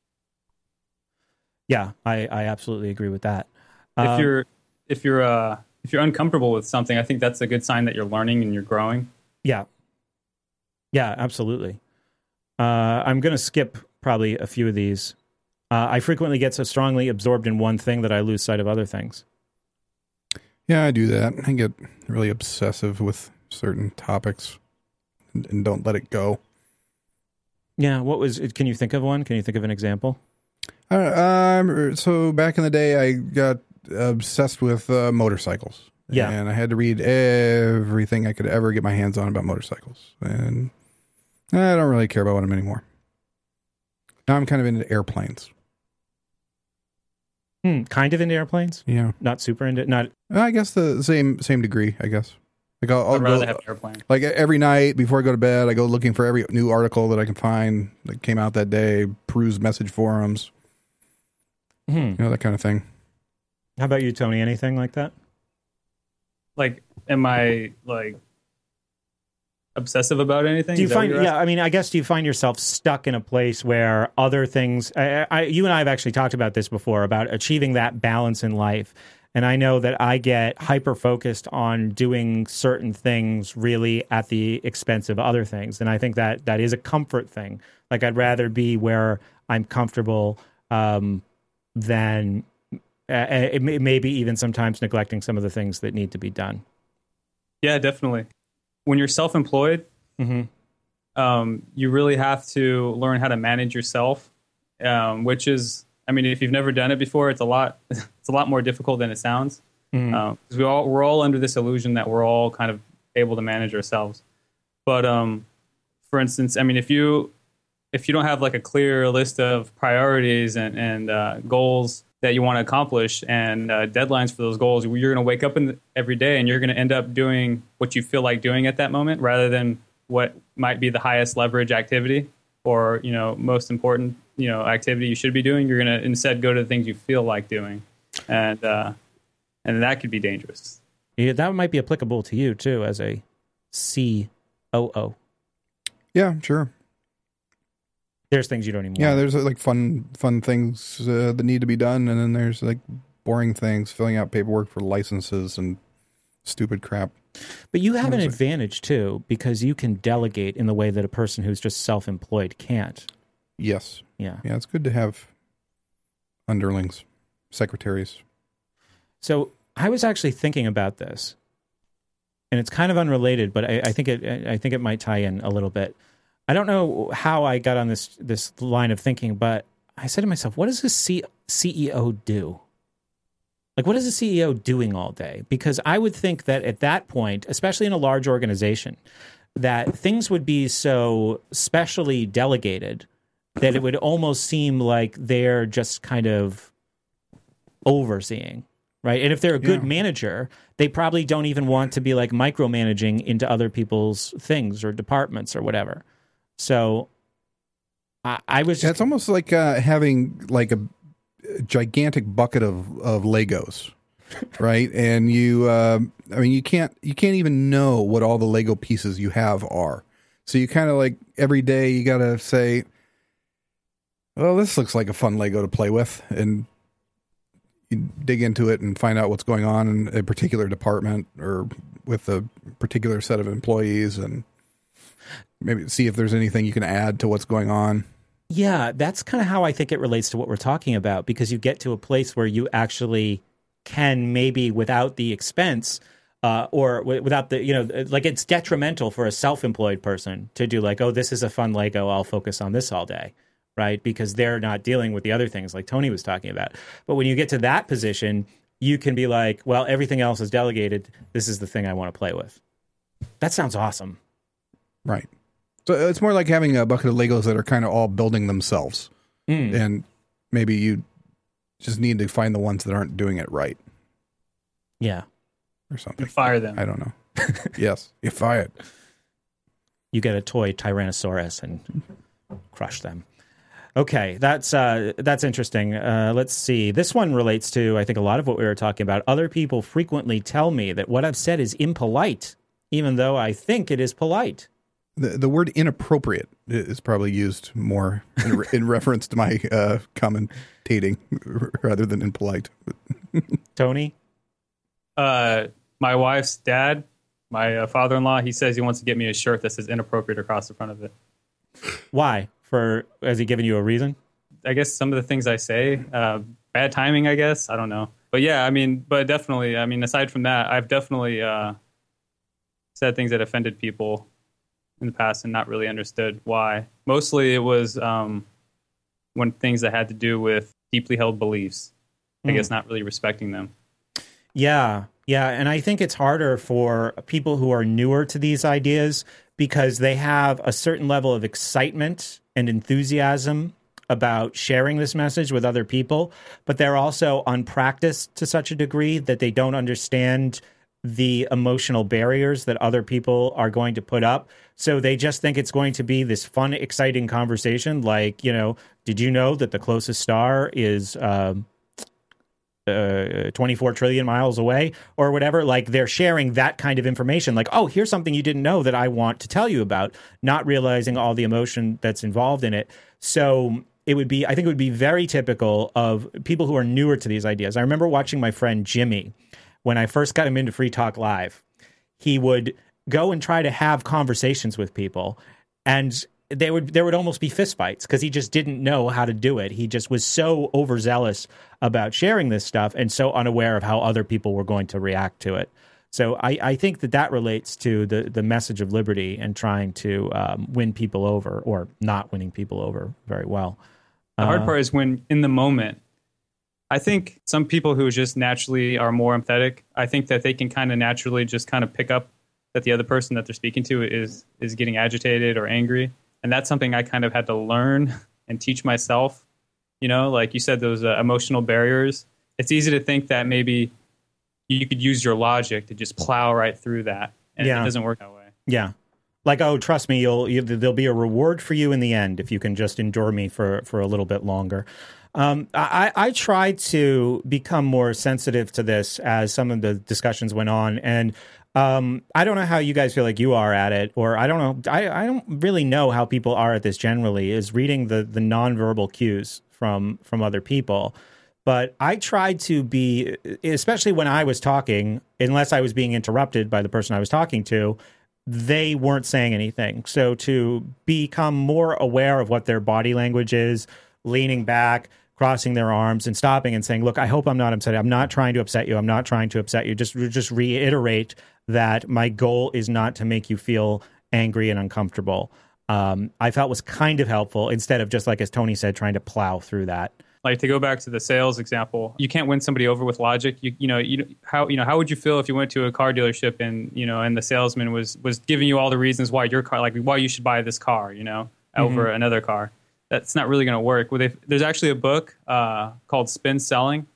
A: Yeah, I absolutely agree with that.
C: If you're uncomfortable with something, I think that's a good sign that you're learning and you're growing.
A: Yeah, absolutely. I'm going to skip probably a few of these. I frequently get so strongly absorbed in one thing that I lose sight of other things.
B: Yeah, I do that. I get really obsessive with certain topics and don't let it go.
A: Yeah, can you think of one? Can you think of an example?
B: So back in the day, I got obsessed with motorcycles.
A: Yeah.
B: And I had to read everything I could ever get my hands on about motorcycles. And I don't really care about them anymore. Now I'm kind of into airplanes.
A: Kind of into airplanes?
B: Yeah.
A: Not super into... Not.
B: I guess the same degree, I guess. Like I'd
C: rather have an airplane.
B: Like every night before I go to bed, I go looking for every new article that I can find that came out that day, peruse message forums, that kind of thing.
A: How about you, Tony? Anything like that?
C: Like, am I like obsessive about anything?
A: Do you find? Yeah, I mean, I guess do you find yourself stuck in a place where other things? You and I have actually talked about this before about achieving that balance in life. And I know that I get hyper-focused on doing certain things really at the expense of other things. And I think that is a comfort thing. Like, I'd rather be where I'm comfortable than maybe even sometimes neglecting some of the things that need to be done.
C: Yeah, definitely. When you're self-employed, you really have to learn how to manage yourself, which is... I mean, if you've never done it before, it's a lot more difficult than it sounds. Because we're all under this illusion that we're all kind of able to manage ourselves. But for instance, I mean, if you don't have like a clear list of priorities and goals that you want to accomplish and deadlines for those goals, you're going to wake up every day and you're going to end up doing what you feel like doing at that moment, rather than what might be the highest leverage activity or most important activity you should be doing. You're going to instead go to the things you feel like doing, and that could be dangerous.
A: Yeah, that might be applicable to you too as a COO.
B: Yeah, sure.
A: There's things you don't even want.
B: Yeah, there's like fun things that need to be done, and then there's like boring things, filling out paperwork for licenses and stupid crap.
A: But you have an advantage too, because you can delegate in the way that a person who's just self-employed can't.
B: Yes.
A: Yeah.
B: Yeah, it's good to have underlings, secretaries.
A: So I was actually thinking about this, and it's kind of unrelated, but I think it might tie in a little bit. I don't know how I got on this line of thinking, but I said to myself, what does a CEO do? Like, what is a CEO doing all day? Because I would think that at that point, especially in a large organization, that things would be so specially delegated that it would almost seem like they're just kind of overseeing, right? And if they're a good manager, they probably don't even want to be like micromanaging into other people's things or departments or whatever. So I was just...
B: It's almost like having like a gigantic bucket of Legos, right? And you can't even know what all the Lego pieces you have are. So you kind of like every day you got to say, well, this looks like a fun Lego to play with, and you dig into it and find out what's going on in a particular department or with a particular set of employees, and maybe see if there's anything you can add to what's going on.
A: Yeah, that's kind of how I think it relates to what we're talking about, because you get to a place where you actually can, maybe without the expense or without the, like, it's detrimental for a self-employed person to do like, oh, this is a fun Lego, I'll focus on this all day, right? Because they're not dealing with the other things like Tony was talking about. But when you get to that position, you can be like, well, everything else is delegated. This is the thing I want to play with. That sounds awesome.
B: Right. So it's more like having a bucket of Legos that are kind of all building themselves. And maybe you just need to find the ones that aren't doing it right.
A: Yeah.
B: Or something.
C: You fire them.
B: I don't know. Yes, you fire it.
A: You get a toy Tyrannosaurus and crush them. Okay, that's interesting. Let's see. This one relates to, I think, a lot of what we were talking about. Other people frequently tell me that what I've said is impolite, even though I think it is polite.
B: The word inappropriate is probably used more in reference to my commentating rather than impolite.
A: Tony?
C: My wife's dad, my father-in-law, he says he wants to get me a shirt that says inappropriate across the front of it.
A: Why? Has he given you a reason?
C: I guess some of the things I say, bad timing, I guess. I don't know. But yeah, but definitely, aside from that, I've definitely said things that offended people in the past and not really understood why. Mostly it was when things that had to do with deeply held beliefs, I guess not really respecting them.
A: Yeah. And I think it's harder for people who are newer to these ideas because they have a certain level of excitement and enthusiasm about sharing this message with other people, but they're also unpracticed to such a degree that they don't understand the emotional barriers that other people are going to put up. So they just think it's going to be this fun, exciting conversation. Like, did you know that the closest star is 24 trillion miles away or whatever? Like, they're sharing that kind of information. Like, oh, here's something you didn't know that I want to tell you about, not realizing all the emotion that's involved in it. So I think it would be very typical of people who are newer to these ideas. I remember watching my friend Jimmy when I first got him into Free Talk Live. He would go and try to have conversations with people, and there would almost be fistfights because he just didn't know how to do it. He just was so overzealous about sharing this stuff and so unaware of how other people were going to react to it. So I think that relates to the message of liberty and trying to win people over, or not winning people over very well.
C: The hard part is when in the moment, I think some people who just naturally are more empathetic, I think that they can kind of naturally just kind of pick up that the other person that they're speaking to is getting agitated or angry. And that's something I kind of had to learn and teach myself. Like you said, those emotional barriers. It's easy to think that maybe you could use your logic to just plow right through that. And it doesn't work that way.
A: Yeah. Like, oh, trust me, there'll be a reward for you in the end if you can just endure me for a little bit longer. I tried to become more sensitive to this as some of the discussions went on, and I don't know how you guys feel like you are at it, or I don't know. I don't really know how people are at this generally, is reading the nonverbal cues from other people. But I tried to be, especially when I was talking, unless I was being interrupted by the person I was talking to, they weren't saying anything. So to become more aware of what their body language is, leaning back, crossing their arms and stopping and saying, look, I hope I'm not upset. I'm not trying to upset you. I'm not trying to upset you. Just reiterate that my goal is not to make you feel angry and uncomfortable. I felt was kind of helpful instead of just, like, as Tony said, trying to plow through that.
C: Like, to go back to the sales example, you can't win somebody over with logic. How would you feel if you went to a car dealership and the salesman was giving you all the reasons why your car, like why you should buy this car, over another car? That's not really going to work. Well, there's actually a book called Spin Selling,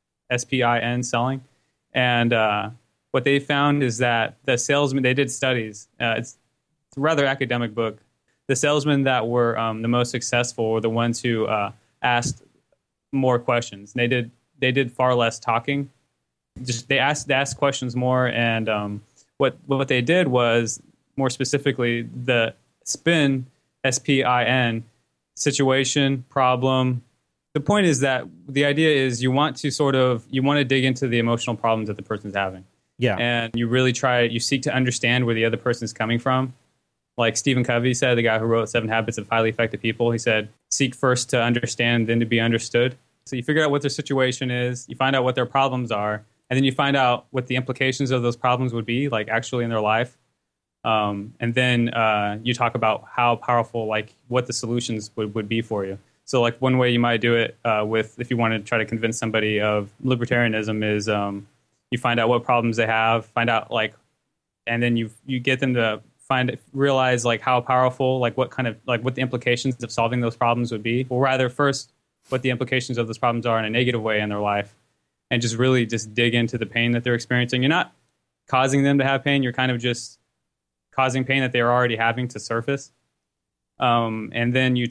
C: SPIN Selling, and what they found is that the salesmen, they did studies. It's a rather academic book. The salesmen that were the most successful were the ones who asked more questions. They did far less talking. They asked questions more, and what they did was, more specifically, the SPIN, SPIN, situation, problem. The point is that the idea is you want to dig into the emotional problems that the person's having.
A: Yeah. And
C: you seek to understand where the other person's coming from. Like Stephen Covey said, the guy who wrote 7 Habits of Highly Effective People, he said, seek first to understand, then to be understood. So you figure out what their situation is, you find out what their problems are, and then you find out what the implications of those problems would be, like actually in their life. And then you talk about how powerful, like what the solutions would be for you. So like one way you might do it if you want to try to convince somebody of libertarianism is you find out what problems they have, and then you get them to realize like how powerful, like what the implications of solving those problems would be. Or rather, first, what the implications of those problems are in a negative way in their life, and just really just dig into the pain that they're experiencing. You're not causing them to have pain. You're kind of just causing pain that they're already having to surface. And then you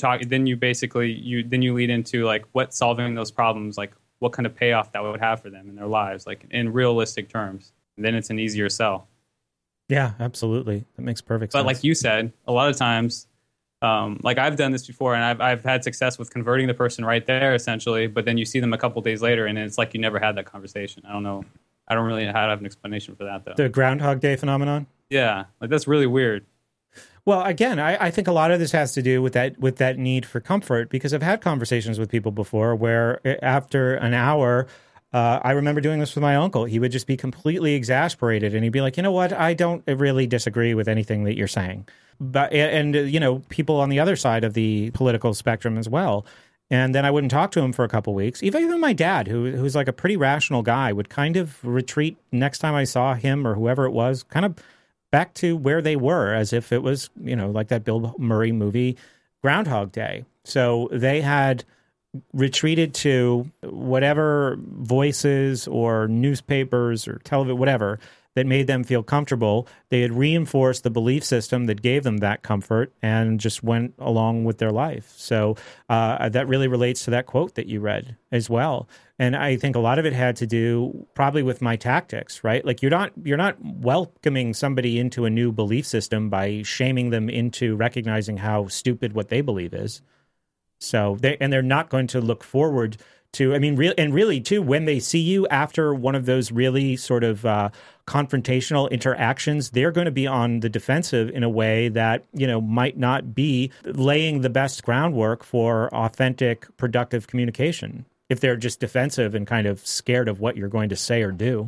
C: lead into like what solving those problems, like what kind of payoff that would have for them in their lives, like in realistic terms. And then it's an easier sell.
A: Yeah, absolutely. That makes perfect sense.
C: But like you said, a lot of times, like I've done this before, and I've had success with converting the person right there, essentially. But then you see them a couple days later, and it's like you never had that conversation. I don't know. I don't really have an explanation for that, though.
A: The Groundhog Day phenomenon?
C: Yeah, like that's really weird.
A: Well, again, I think a lot of this has to do with that need for comfort, because I've had conversations with people before where after an hour, I remember doing this with my uncle. He would just be completely exasperated, and he'd be like, you know what? I don't really disagree with anything that you're saying. But and you know, people on the other side of the political spectrum as well. And then I wouldn't talk to him for a couple weeks. Even my dad, who's like a pretty rational guy, would kind of retreat next time I saw him or whoever it was, kind of back to where they were, as if it was, you know, like that Bill Murray movie, Groundhog Day. So they had retreated to whatever voices or newspapers or television, whatever, that made them feel comfortable. They had reinforced the belief system that gave them that comfort and just went along with their life. So that really relates to that quote that you read as well. And I think a lot of it had to do probably with my tactics, right? Like you're not welcoming somebody into a new belief system by shaming them into recognizing how stupid what they believe is. So they're not going to look forward to, I mean, really too, when they see you after one of those really sort of confrontational interactions, they're going to be on the defensive in a way that, you know, might not be laying the best groundwork for authentic, productive communication. If they're just defensive and kind of scared of what you're going to say or do,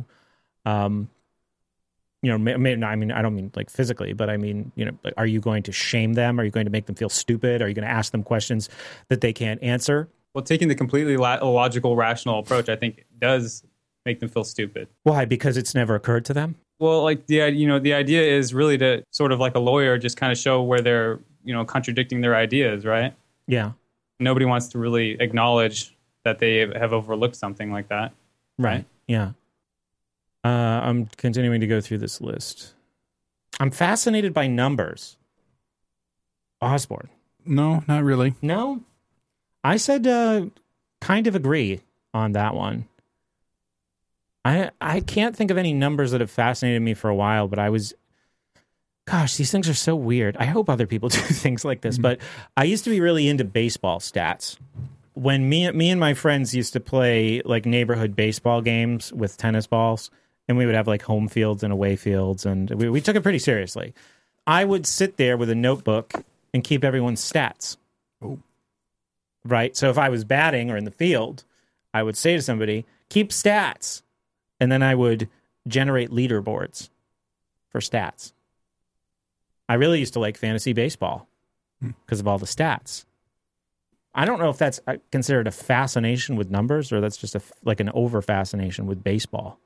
A: you know, I mean, I don't mean like physically, but I mean, you know, are you going to shame them? Are you going to make them feel stupid? Are you going to ask them questions that they can't answer?
C: Well, taking the completely illogical, rational approach, I think, does make them feel stupid.
A: Why? Because it's never occurred to them?
C: Well, like the idea is really to sort of like a lawyer, just kind of show where they're, you know, contradicting their ideas, right?
A: Yeah.
C: Nobody wants to really acknowledge that they have overlooked something like that.
A: Right. Yeah. I'm continuing to go through this list. I'm fascinated by numbers. Osborne.
B: No, not really.
A: No? I said kind of agree on that one. I can't think of any numbers that have fascinated me for a while, but gosh, these things are so weird. I hope other people do things like this, but I used to be really into baseball stats. When me and my friends used to play like neighborhood baseball games with tennis balls, and we would have like home fields and away fields, and we took it pretty seriously. I would sit there with a notebook and keep everyone's stats.
B: Oh.
A: Right? So if I was batting or in the field, I would say to somebody, keep stats. And then I would generate leaderboards for stats. I really used to like fantasy baseball because of all the stats. I don't know if that's considered a fascination with numbers, or that's just like an over fascination with baseball.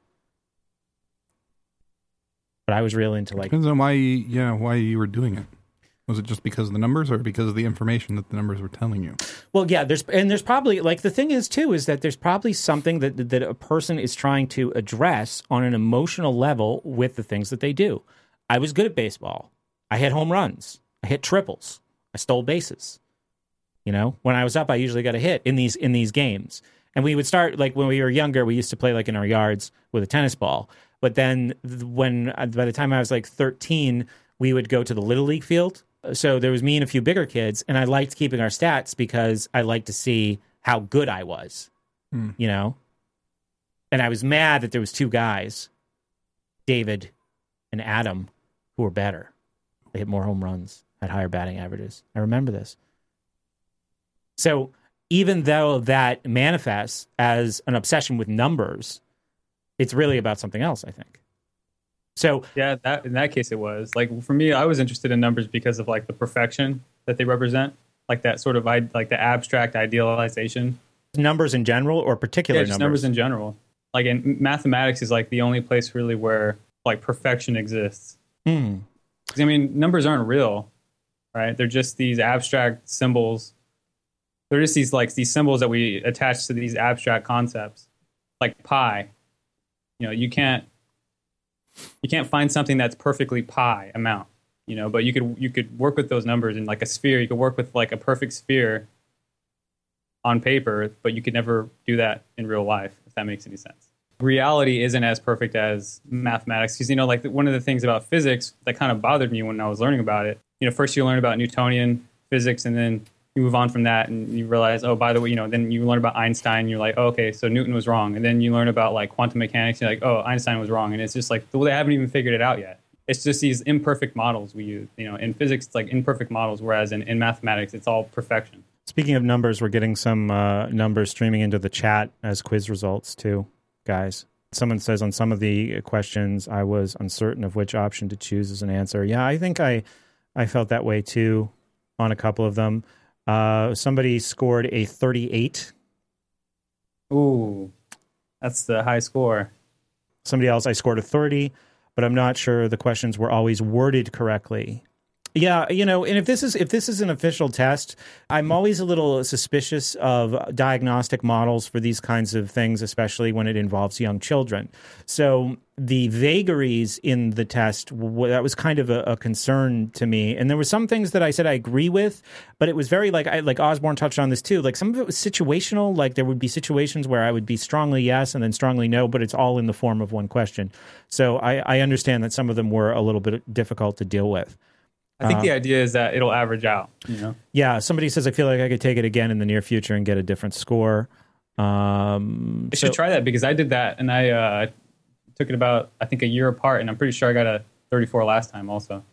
A: But I was really into like...
B: Depends on why you were doing it. Was it just because of the numbers, or because of the information that the numbers were telling you?
A: Well, yeah, there's probably, like, the thing is too, is that there's probably something that a person is trying to address on an emotional level with the things that they do. I was good at baseball. I hit home runs. I hit triples. I stole bases. You know, when I was up, I usually got a hit in these games. And we would start, like, when we were younger, we used to play like in our yards with a tennis ball. But then by the time I was like 13, we would go to the Little League field. So there was me and a few bigger kids, and I liked keeping our stats because I liked to see how good I was, you know? And I was mad that there was two guys, David and Adam, who were better. They hit more home runs, had higher batting averages. I remember this. So even though that manifests as an obsession with numbers, it's really about something else, I think. So
C: yeah, in that case it was. Like for me, I was interested in numbers because of like the perfection that they represent, like that sort of like the abstract idealization.
A: Numbers in general, or particular
C: numbers in general. Like in mathematics is like the only place really where like perfection exists. I mean, numbers aren't real, right? They're just these abstract symbols. They're just these symbols that we attach to these abstract concepts, like pi. You know, you can't find something that's perfectly pi amount, you know, but you could work with those numbers in like a sphere. You could work with like a perfect sphere on paper, but you could never do that in real life, if that makes any sense. reality isn't as perfect as mathematics. Because, like one of the things about physics that kind of bothered me when I was learning about it, first you learn about Newtonian physics, and then you move on from that and you realize, oh, by the way, then you learn about Einstein, you're like, oh, okay, so Newton was wrong. And then you learn about like quantum mechanics, you're like, oh, Einstein was wrong. And it's just like, well, they haven't even figured it out yet. It's just these imperfect models we use. In physics, it's like imperfect models, whereas in mathematics, it's all perfection.
A: Speaking of numbers, we're getting some numbers streaming into the chat as quiz results too, guys. Someone says on some of the questions, I was uncertain of which option to choose as an answer. Yeah, I think I felt that way too on a couple of them. Somebody scored a 38.
C: Ooh, that's the high score.
A: Somebody else, I scored a 30, but I'm not sure the questions were always worded correctly. Yeah, and if this is an official test, I'm always a little suspicious of diagnostic models for these kinds of things, especially when it involves young children. So the vagaries in the test, that was kind of a concern to me. And there were some things that I said I agree with, but it was very like Osborne touched on this too. Like some of it was situational. Like there would be situations where I would be strongly yes and then strongly no, but it's all in the form of one question. So I understand that some of them were a little bit difficult to deal with.
C: I think the idea is that it'll average out.
A: Yeah, somebody says, I feel like I could take it again in the near future and get a different score.
C: I should try that because I did that and I took it about, I think, a year apart, and I'm pretty sure I got a 34 last time also.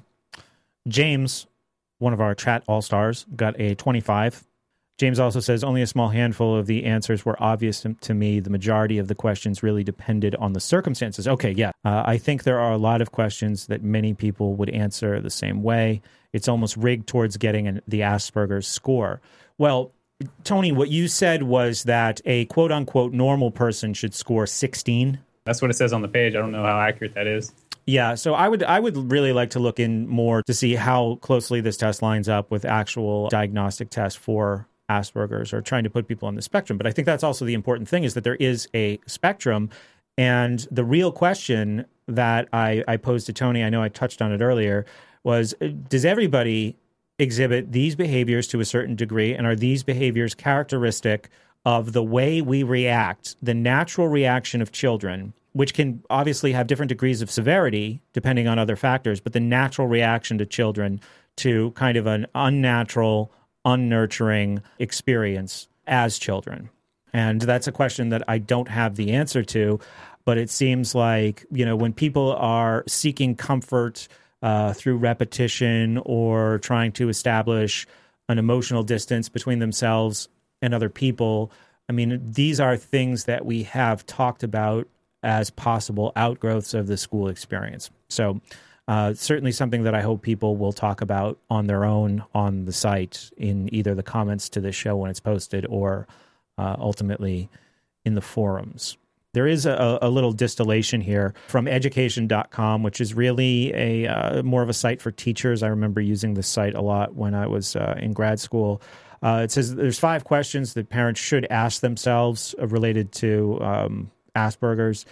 A: James, one of our chat all-stars, got a 25. James also says, only a small handful of the answers were obvious to me. The majority of the questions really depended on the circumstances. Okay, yeah. I think there are a lot of questions that many people would answer the same way. It's almost rigged towards getting the Asperger's score. Well, Tony, what you said was that a quote-unquote normal person should score 16.
C: That's what it says on the page. I don't know how accurate that is.
A: Yeah, so I would really like to look in more to see how closely this test lines up with actual diagnostic tests for Asperger's or trying to put people on the spectrum. But I think that's also the important thing is that there is a spectrum. And the real question that I posed to Tony, I know I touched on it earlier, was does everybody exhibit these behaviors to a certain degree? And are these behaviors characteristic of the way we react, the natural reaction of children, which can obviously have different degrees of severity depending on other factors, but the natural reaction to children to kind of an unnatural, unnurturing experience as children? And that's a question that I don't have the answer to, but it seems like, when people are seeking comfort through repetition or trying to establish an emotional distance between themselves and other people, I mean, these are things that we have talked about as possible outgrowths of the school experience. So certainly something that I hope people will talk about on their own on the site in either the comments to this show when it's posted or ultimately in the forums. There is a little distillation here from education.com, which is really a more of a site for teachers. I remember using this site a lot when I was in grad school. It says there's 5 questions that parents should ask themselves related to Asperger's.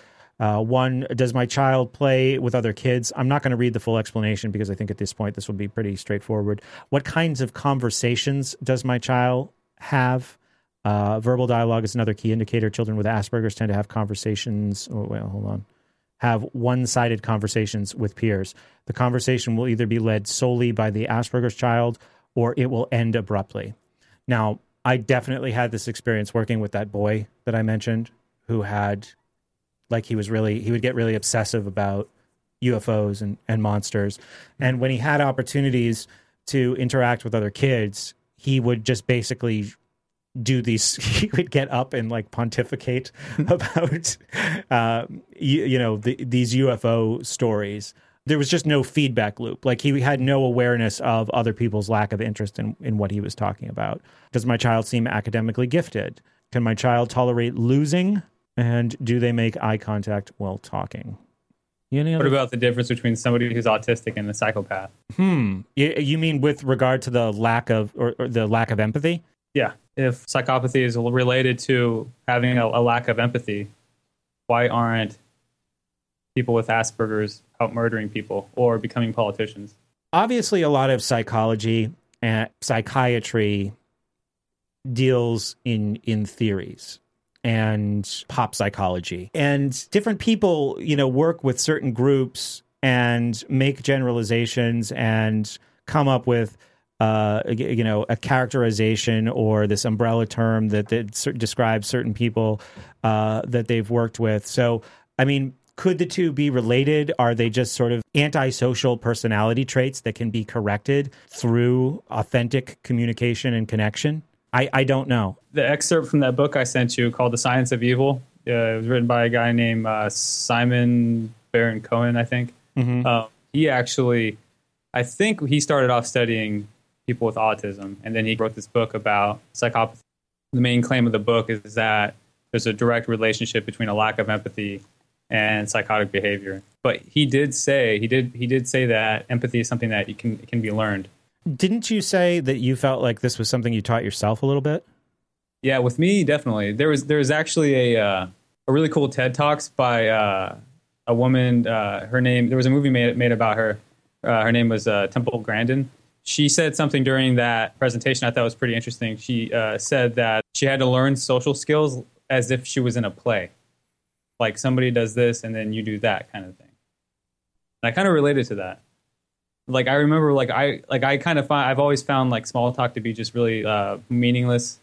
A: 1, does my child play with other kids? I'm not going to read the full explanation because I think at this point this will be pretty straightforward. What kinds of conversations does my child have? Verbal dialogue is another key indicator. Children with Asperger's tend to have have one-sided conversations with peers. The conversation will either be led solely by the Asperger's child or it will end abruptly. Now, I definitely had this experience working with that boy that I mentioned who had, he would get really obsessive about UFOs and monsters. And when he had opportunities to interact with other kids, he would just basically do these, he would get up and pontificate about, these UFO stories. There was just no feedback loop. He had no awareness of other people's lack of interest in what he was talking about. Does my child seem academically gifted? Can my child tolerate losing? And do they make eye contact while talking?
C: What about the difference between somebody who's autistic and a psychopath?
A: You mean with regard to the lack of or the lack of empathy?
C: Yeah. If psychopathy is related to having a lack of empathy, why aren't people with Asperger's out murdering people or becoming politicians?
A: Obviously, a lot of psychology and psychiatry deals in theories. and pop psychology. And different people, work with certain groups and make generalizations and come up with a characterization or this umbrella term that describes certain people that they've worked with. So, I mean, could the two be related? Are they just sort of antisocial personality traits that can be corrected through authentic communication and connection? I don't know.
C: The excerpt from that book I sent you called The Science of Evil, it was written by a guy named Simon Baron-Cohen, I think. Mm-hmm. He actually, I think he started off studying people with autism, and then he wrote this book about psychopathy. The main claim of the book is that there's a direct relationship between a lack of empathy and psychotic behavior. But he did say that empathy is something that it can be learned.
A: Didn't you say that you felt like this was something you taught yourself a little bit?
C: Yeah, with me, definitely. There was actually a really cool TED Talks by a woman. There was a movie made about her. Her name was Temple Grandin. She said something during that presentation I thought was pretty interesting. She said that she had to learn social skills as if she was in a play. Like somebody does this and then you do that kind of thing. And I kind of related to that. Like I remember, I've always found like small talk to be just really meaningless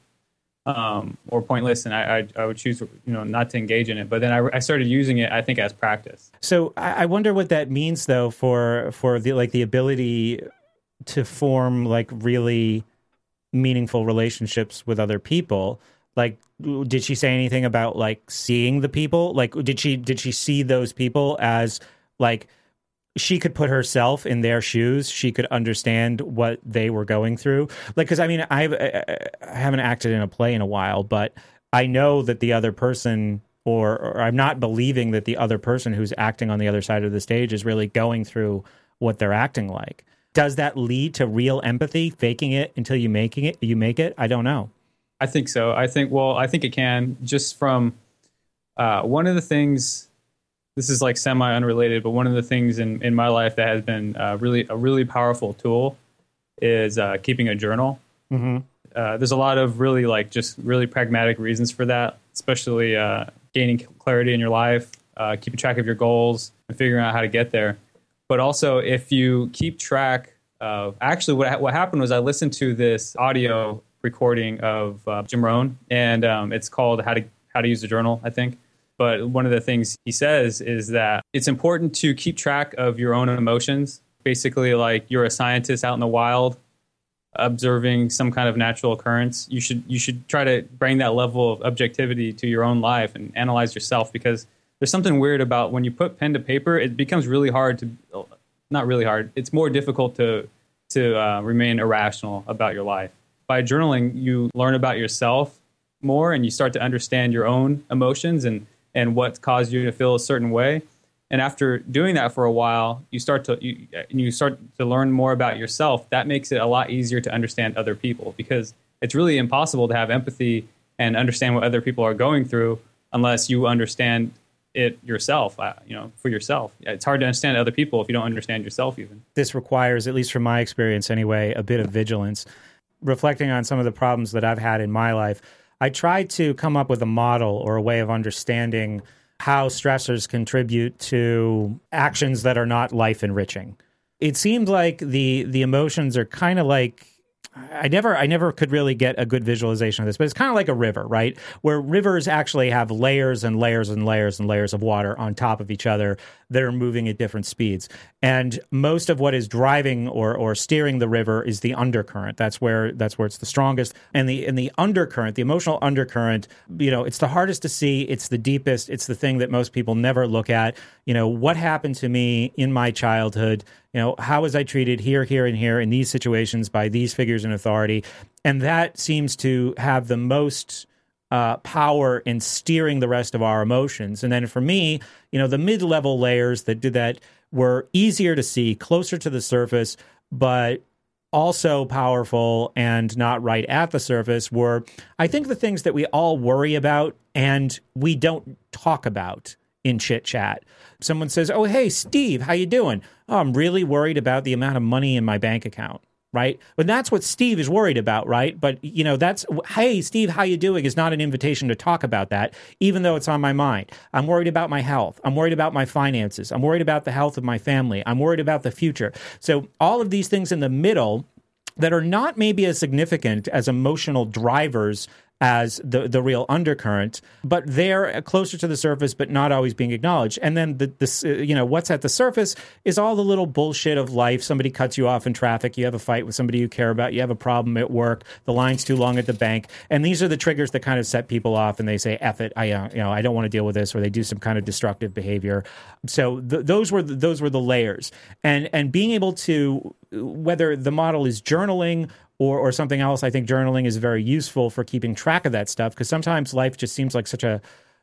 C: or pointless, and I would choose not to engage in it. But then I started using it, I think, as practice.
A: So I wonder what that means though for the ability to form like really meaningful relationships with other people. Like, did she say anything about like seeing the people? Like, did she see those people as like she could put herself in their shoes? She could understand what they were going through. Like, because I mean, I haven't acted in a play in a while, but I know that the other person, or I'm not believing that the other person who's acting on the other side of the stage is really going through what they're acting like. Does that lead to real empathy, faking it until you make it? I don't know.
C: I think so. I think it can, just from one of the things, this is like semi-unrelated, but one of the things in my life that has been a really powerful tool is keeping a journal. Mm-hmm. There's a lot of really like just really pragmatic reasons for that, especially gaining clarity in your life, keeping track of your goals, and figuring out how to get there. But also, if you keep track of, actually what happened was I listened to this audio recording of Jim Rohn, and it's called How to Use a Journal, I think. But one of the things he says is that it's important to keep track of your own emotions. Basically, like you're a scientist out in the wild observing some kind of natural occurrence. You should try to bring that level of objectivity to your own life and analyze yourself, because there's something weird about when you put pen to paper, it becomes really hard to, not really hard, it's more difficult to remain irrational about your life. By journaling, you learn about yourself more, and you start to understand your own emotions and what caused you to feel a certain way. And after doing that for a while, you start to learn more about yourself. That makes it a lot easier to understand other people, because it's really impossible to have empathy and understand what other people are going through unless you understand it yourself, for yourself. It's hard to understand other people if you don't understand yourself even.
A: This requires, at least from my experience anyway, a bit of vigilance. Reflecting on some of the problems that I've had in my life, I tried to come up with a model or a way of understanding how stressors contribute to actions that are not life enriching. It seemed like the emotions are kind of like, I never could really get a good visualization of this, but it's kind of like a river, right? Where rivers actually have layers and layers and layers and layers of water on top of each other that are moving at different speeds. And most of what is driving or steering the river is the undercurrent. That's where it's the strongest. And the undercurrent, the emotional undercurrent, it's the hardest to see. It's the deepest. It's the thing that most people never look at. What happened to me in my childhood? How was I treated here, and here in these situations by these figures in authority? And that seems to have the most power in steering the rest of our emotions. And then for me, the mid-level layers that did that were easier to see, closer to the surface, but also powerful and not right at the surface were, I think, the things that we all worry about and we don't talk about in chit chat. Someone says, "Oh, hey, Steve, how you doing?" "Oh, I'm really worried about the amount of money in my bank account." right? But that's what Steve is worried about, right? But, you know, that's, hey, Steve, how you doing is not an invitation to talk about that, even though it's on my mind. I'm worried about my health. I'm worried about my finances. I'm worried about the health of my family. I'm worried about the future. So all of these things in the middle that are not maybe as significant as emotional drivers as the real undercurrent, but they're closer to the surface, but not always being acknowledged. And then what's at the surface is all the little bullshit of life. Somebody cuts you off in traffic. You have a fight with somebody you care about. You have a problem at work. The line's too long at the bank. And these are the triggers that kind of set people off, and they say, "F it, I don't want to deal with this," or they do some kind of destructive behavior. So those were the layers, and being able to, whether the model is journaling or something else, I think journaling is very useful for keeping track of that stuff, because sometimes life just seems like such a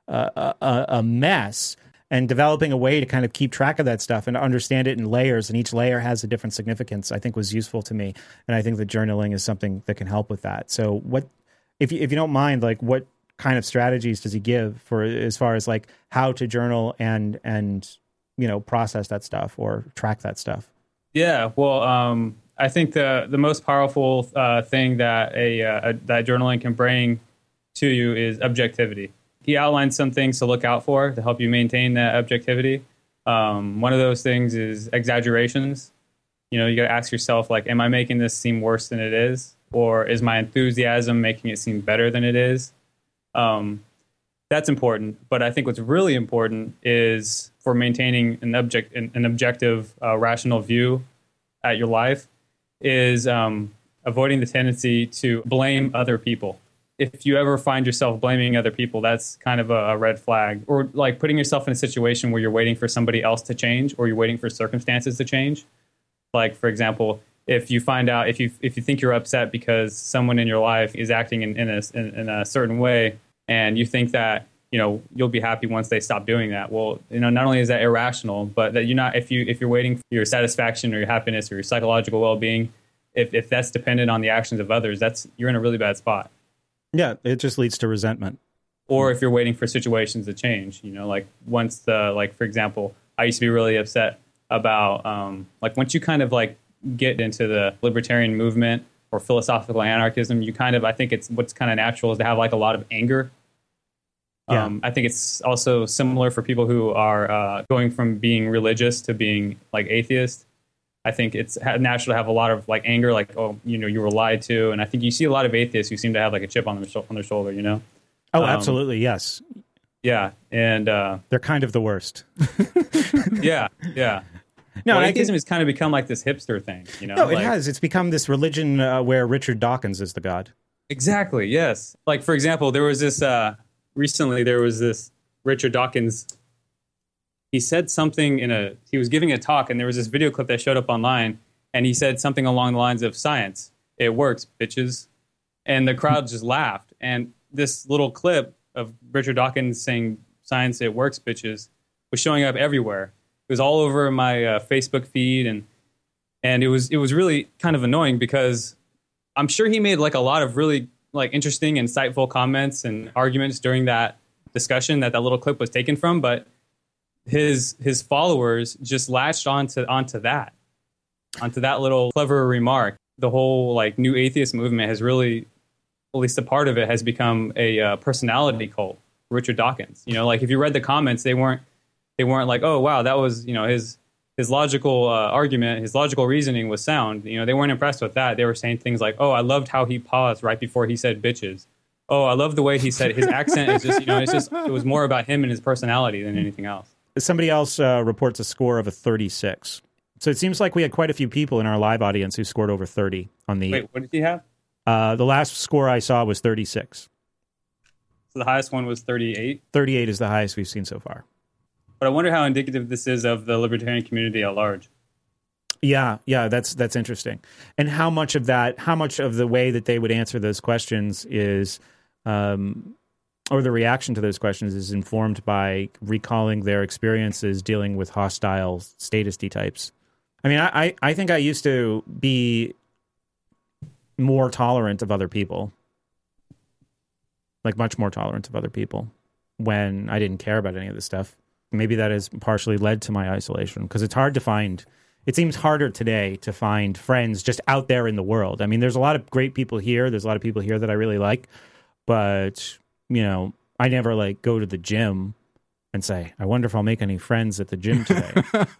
A: mess, and developing a way to kind of keep track of that stuff and understand it in layers, and each layer has a different significance, I think was useful to me. And I think that journaling is something that can help with that. So what, if you don't mind, like what kind of strategies does he give for as far as like how to journal and process that stuff or track that stuff?
C: Yeah, well, I think the most powerful thing that that journaling can bring to you is objectivity. He outlines some things to look out for to help you maintain that objectivity. One of those things is exaggerations. You got to ask yourself, like, am I making this seem worse than it is? Or is my enthusiasm making it seem better than it is? That's important. But I think what's really important is for maintaining an objective, rational view at your life is avoiding the tendency to blame other people. If you ever find yourself blaming other people, that's kind of a red flag. Or like putting yourself in a situation where you're waiting for somebody else to change, or you're waiting for circumstances to change. Like, for example, if you find out, if you think you're upset because someone in your life is acting in a certain way, and you think that you'll be happy once they stop doing that. Well, not only is that irrational, but that if you're waiting for your satisfaction or your happiness or your psychological well-being, if that's dependent on the actions of others, you're in a really bad spot.
A: Yeah, it just leads to resentment.
C: Or if you're waiting for situations to change, like once for example, I used to be really upset about once you kind of like get into the libertarian movement or philosophical anarchism, I think it's what's kind of natural is to have like a lot of anger.
A: Yeah.
C: I think it's also similar for people who are going from being religious to being like atheist. I think it's natural to have a lot of like anger, like, oh, you were lied to. And I think you see a lot of atheists who seem to have like a chip on their shoulder,
A: Oh, absolutely. Yes.
C: Yeah. And
A: they're kind of the worst.
C: Yeah. No, atheism has kind of become like this hipster thing,
A: No, it has. It's become this religion where Richard Dawkins is the god.
C: Exactly. Yes. Like, for example, there was this Richard Dawkins. He said something he was giving a talk, and there was this video clip that showed up online, and he said something along the lines of, "Science, it works, bitches." And the crowd just laughed. And this little clip of Richard Dawkins saying, "Science, it works, bitches," was showing up everywhere. It was all over my Facebook feed, and it was really kind of annoying because I'm sure he made like a lot of really like interesting, insightful comments and arguments during that discussion that little clip was taken from, but his followers just latched onto that little clever remark. The whole like new atheist movement has really, at least a part of it, has become a personality cult. Richard Dawkins, like if you read the comments, they weren't like, oh wow, that was his logical argument, his logical reasoning was sound. They weren't impressed with that. They were saying things like, oh, I loved how he paused right before he said bitches. Oh, I love the way he said his accent is just, it was more about him and his personality than anything else.
A: Somebody else reports a score of a 36. So it seems like we had quite a few people in our live audience who scored over 30 on the...
C: Wait, what did he have?
A: The last score I saw was 36.
C: So the highest one was 38?
A: 38 is the highest we've seen so far.
C: But I wonder how indicative this is of the libertarian community at large.
A: Yeah, that's interesting. And how much of the way that they would answer those questions is... or the reaction to those questions is informed by recalling their experiences dealing with hostile statisty types. I mean, I think I used to be more tolerant of other people, like much more tolerant of other people when I didn't care about any of this stuff. Maybe that has partially led to my isolation because it's hard to find it seems harder today to find friends just out there in the world. I mean, there's a lot of great people here. There's a lot of people here that I really like, but, I never like go to the gym and say, I wonder if I'll make any friends at the gym today.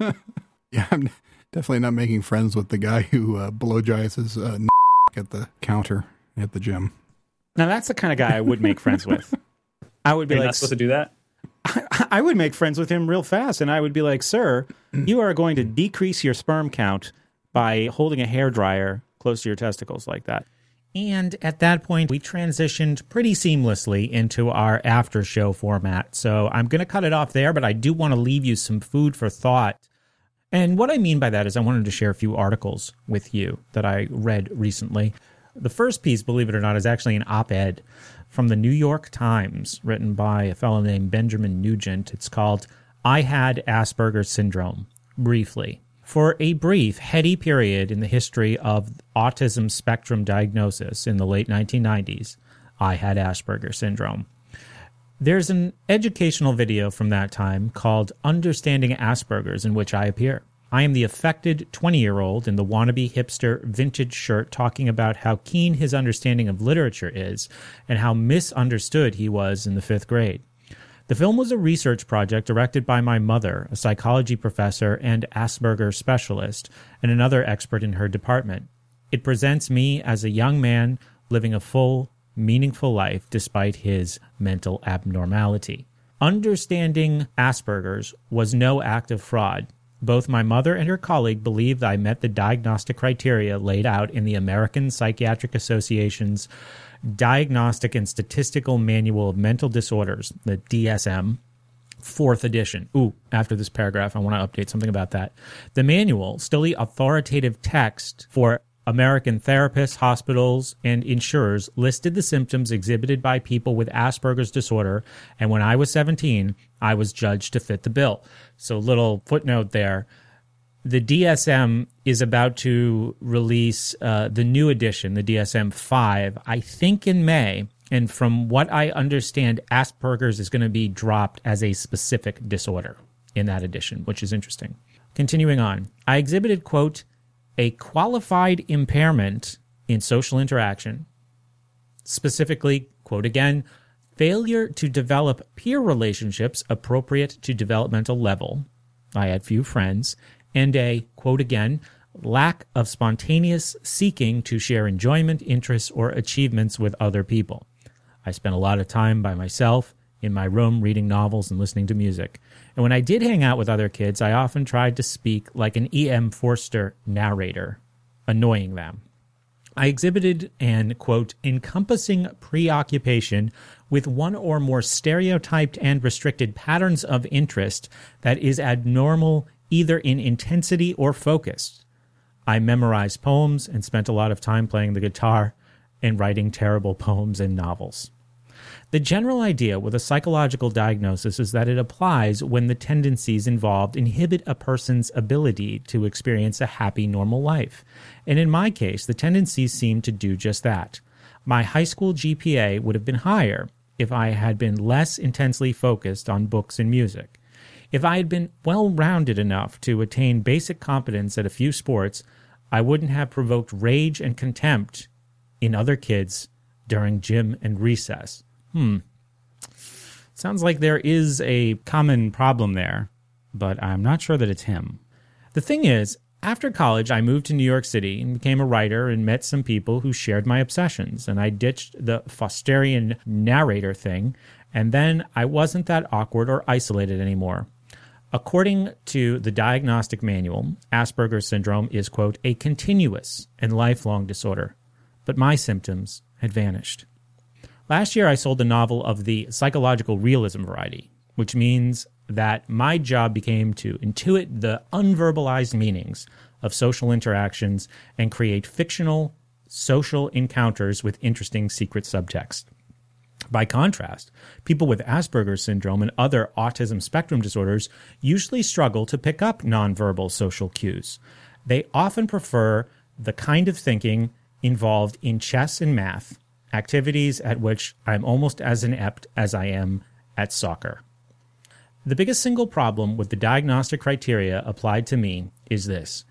B: Yeah, I'm definitely not making friends with the guy who blowjobs his at the counter at the gym.
A: Now, that's the kind of guy I would make friends with. I would be
C: You're
A: like,
C: not supposed to do that?
A: I would make friends with him real fast, and I would be like, sir, you are going to decrease your sperm count by holding a hairdryer close to your testicles like that. And at that point, we transitioned pretty seamlessly into our after show format. So I'm going to cut it off there, but I do want to leave you some food for thought. And what I mean by that is I wanted to share a few articles with you that I read recently. The first piece, believe it or not, is actually an op-ed from the New York Times, written by a fellow named Benjamin Nugent. It's called, I Had Asperger's Syndrome, briefly. For a brief, heady period in the history of autism spectrum diagnosis in the late 1990s, I had Asperger's syndrome. There's an educational video from that time called Understanding Asperger's, in which I appear. I am the affected 20-year-old in the wannabe hipster vintage shirt talking about how keen his understanding of literature is and how misunderstood he was in the 5th grade. The film was a research project directed by my mother, a psychology professor and Asperger specialist, and another expert in her department. It presents me as a young man living a full, meaningful life despite his mental abnormality. Understanding Asperger's was no act of fraud. Both my mother and her colleague believed I met the diagnostic criteria laid out in the American Psychiatric Association's Diagnostic and Statistical Manual of Mental Disorders, the DSM, 4th edition. After this paragraph, I want to update something about that. The manual, still the authoritative text for American therapists, hospitals, and insurers, listed the symptoms exhibited by people with Asperger's disorder, and when I was 17, I was judged to fit the bill. So little footnote there. The DSM is about to release the new edition, the DSM-5, I think in May. And from what I understand, Asperger's is going to be dropped as a specific disorder in that edition, which is interesting. Continuing on, I exhibited, quote, a qualified impairment in social interaction, specifically, quote again, failure to develop peer relationships appropriate to developmental level. I had few friends. And a, quote again, lack of spontaneous seeking to share enjoyment, interests, or achievements with other people. I spent a lot of time by myself in my room reading novels and listening to music. And when I did hang out with other kids, I often tried to speak like an E.M. Forster narrator, annoying them. I exhibited an, quote, encompassing preoccupation with one or more stereotyped and restricted patterns of interest that is abnormal either in intensity or focus. I memorized poems and spent a lot of time playing the guitar and writing terrible poems and novels. The general idea with a psychological diagnosis is that it applies when the tendencies involved inhibit a person's ability to experience a happy, normal life. And in my case, the tendencies seem to do just that. My high school GPA would have been higher if I had been less intensely focused on books and music. If I had been well-rounded enough to attain basic competence at a few sports, I wouldn't have provoked rage and contempt in other kids during gym and recess. Sounds like there is a common problem there, but I'm not sure that it's him. The thing is, after college, I moved to New York City and became a writer and met some people who shared my obsessions, and I ditched the Fosterian narrator thing, and then I wasn't that awkward or isolated anymore. According to the diagnostic manual, Asperger's syndrome is, quote, a continuous and lifelong disorder, but my symptoms had vanished. Last year, I sold a novel of the psychological realism variety, which means that my job became to intuit the unverbalized meanings of social interactions and create fictional social encounters with interesting secret subtext. By contrast, people with Asperger's syndrome and other autism spectrum disorders usually struggle to pick up nonverbal social cues. They often prefer the kind of thinking involved in chess and math, activities at which I'm almost as inept as I am at soccer. The biggest single problem with the diagnostic criteria applied to me is this.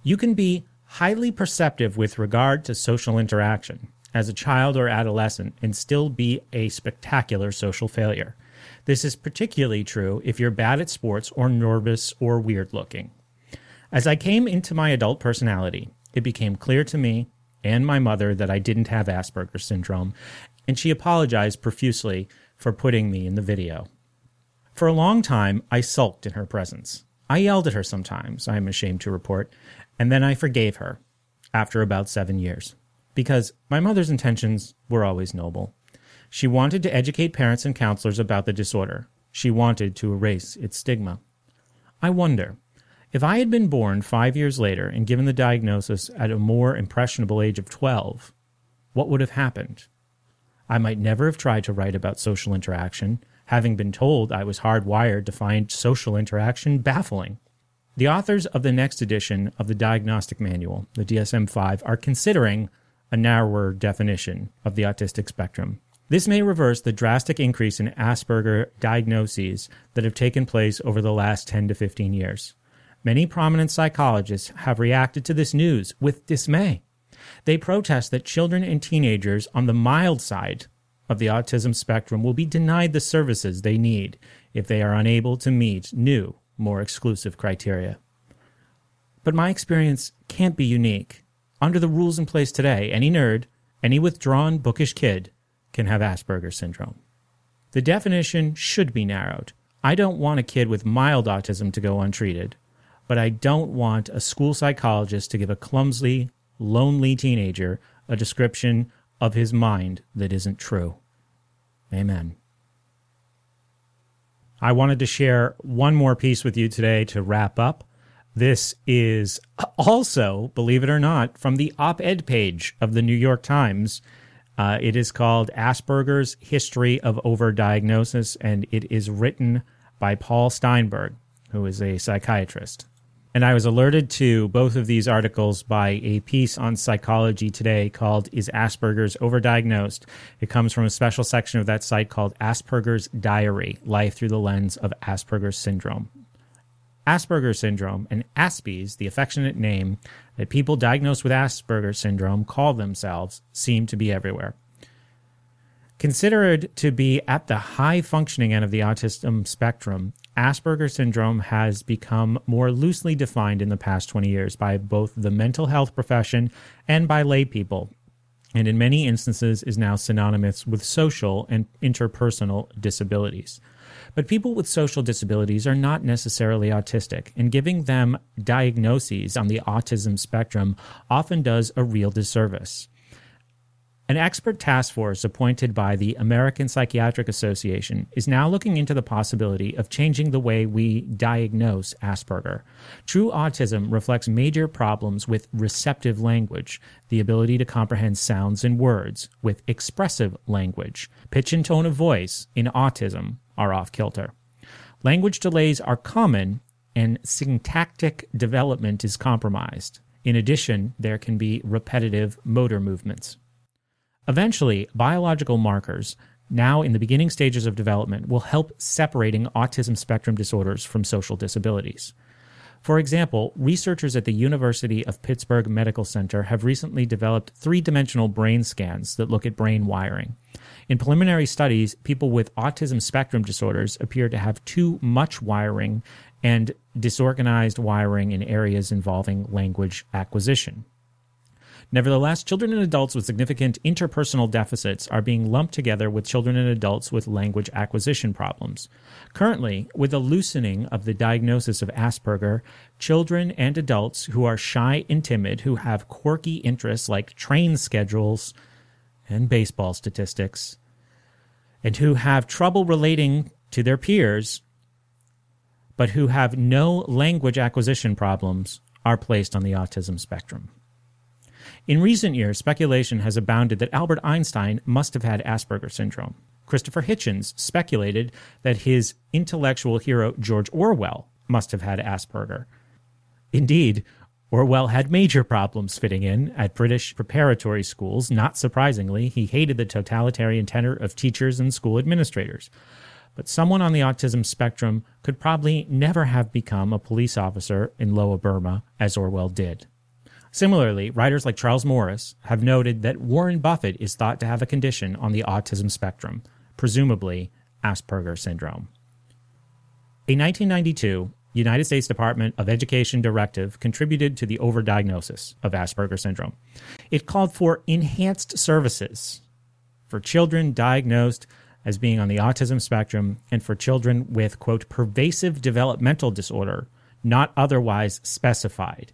A: You can be highly perceptive with regard to social interaction as a child or adolescent and still be a spectacular social failure. This is particularly true if you're bad at sports or nervous or weird looking. As I came into my adult personality, it became clear to me and my mother that I didn't have Asperger's syndrome, and she apologized profusely for putting me in the video. For a long time, I sulked in her presence. I yelled at her sometimes, I am ashamed to report, and then I forgave her after about 7 years, because my mother's intentions were always noble. She wanted to educate parents and counselors about the disorder. She wanted to erase its stigma. I wonder, if I had been born 5 years later and given the diagnosis at a more impressionable age of 12, what would have happened? I might never have tried to write about social interaction, having been told I was hardwired to find social interaction baffling. The authors of the next edition of the Diagnostic Manual, the DSM-5, are considering a narrower definition of the autistic spectrum. This may reverse the drastic increase in Asperger diagnoses that have taken place over the last 10 to 15 years. Many prominent psychologists have reacted to this news with dismay. They protest that children and teenagers on the mild side of the autism spectrum will be denied the services they need if they are unable to meet new, more exclusive criteria. But my experience can't be unique. Under the rules in place today, any nerd, any withdrawn, bookish kid can have Asperger's syndrome. The definition should be narrowed. I don't want a kid with mild autism to go untreated, but I don't want a school psychologist to give a clumsy, lonely teenager a description of his mind that isn't true. Amen. I wanted to share one more piece with you today to wrap up. This is also, believe it or not, from the op-ed page of the New York Times. It is called Asperger's History of Overdiagnosis, and it is written by Paul Steinberg, who is a psychiatrist. And I was alerted to both of these articles by a piece on Psychology Today called Is Asperger's Overdiagnosed? It comes from a special section of that site called Asperger's Diary, Life Through the Lens of Asperger's Syndrome. Asperger's syndrome, and Aspies, the affectionate name that people diagnosed with Asperger's syndrome call themselves, seem to be everywhere. Considered to be at the high functioning end of the autism spectrum, Asperger's syndrome has become more loosely defined in the past 20 years by both the mental health profession and by lay people, and in many instances is now synonymous with social and interpersonal disabilities. But people with social disabilities are not necessarily autistic, and giving them diagnoses on the autism spectrum often does a real disservice. An expert task force appointed by the American Psychiatric Association is now looking into the possibility of changing the way we diagnose Asperger. True autism reflects major problems with receptive language, the ability to comprehend sounds and words, with expressive language. Pitch and tone of voice in autism are off-kilter. Language delays are common, and syntactic development is compromised. In addition, there can be repetitive motor movements. Eventually, biological markers, now in the beginning stages of development, will help separating autism spectrum disorders from social disabilities. For example, researchers at the University of Pittsburgh Medical Center have recently developed three-dimensional brain scans that look at brain wiring. In preliminary studies, people with autism spectrum disorders appear to have too much wiring and disorganized wiring in areas involving language acquisition. Nevertheless, children and adults with significant interpersonal deficits are being lumped together with children and adults with language acquisition problems. Currently, with the loosening of the diagnosis of Asperger, children and adults who are shy and timid, who have quirky interests like train schedules and baseball statistics, and who have trouble relating to their peers, but who have no language acquisition problems, are placed on the autism spectrum. In recent years, speculation has abounded that Albert Einstein must have had Asperger syndrome. Christopher Hitchens speculated that his intellectual hero George Orwell must have had Asperger. Indeed, Orwell had major problems fitting in at British preparatory schools. Not surprisingly, he hated the totalitarian tenor of teachers and school administrators. But someone on the autism spectrum could probably never have become a police officer in Lower Burma, as Orwell did. Similarly, writers like Charles Morris have noted that Warren Buffett is thought to have a condition on the autism spectrum, presumably Asperger syndrome. A 1992 United States Department of Education directive contributed to the overdiagnosis of Asperger syndrome. It called for enhanced services for children diagnosed as being on the autism spectrum and for children with, quote, pervasive developmental disorder, not otherwise specified,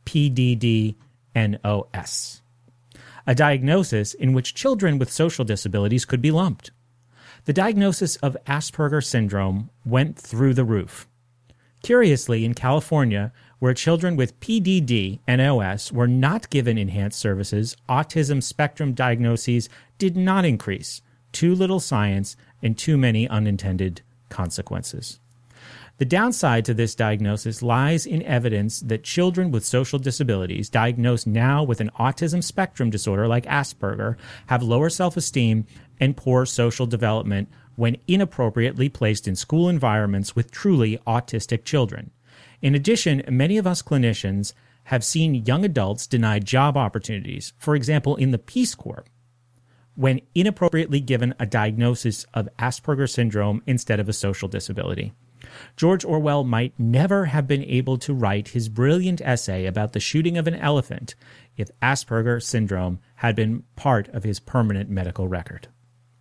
A: PDD-NOS, a diagnosis in which children with social disabilities could be lumped. The diagnosis of Asperger syndrome went through the roof. Curiously, in California, where children with PDD-NOS were not given enhanced services, autism spectrum diagnoses did not increase. Too little science and too many unintended consequences. The downside to this diagnosis lies in evidence that children with social disabilities diagnosed now with an autism spectrum disorder like Asperger have lower self-esteem and poor social development when inappropriately placed in school environments with truly autistic children. In addition, many of us clinicians have seen young adults denied job opportunities, for example, in the Peace Corps, when inappropriately given a diagnosis of Asperger syndrome instead of a social disability. George Orwell might never have been able to write his brilliant essay about the shooting of an elephant if Asperger syndrome had been part of his permanent medical record.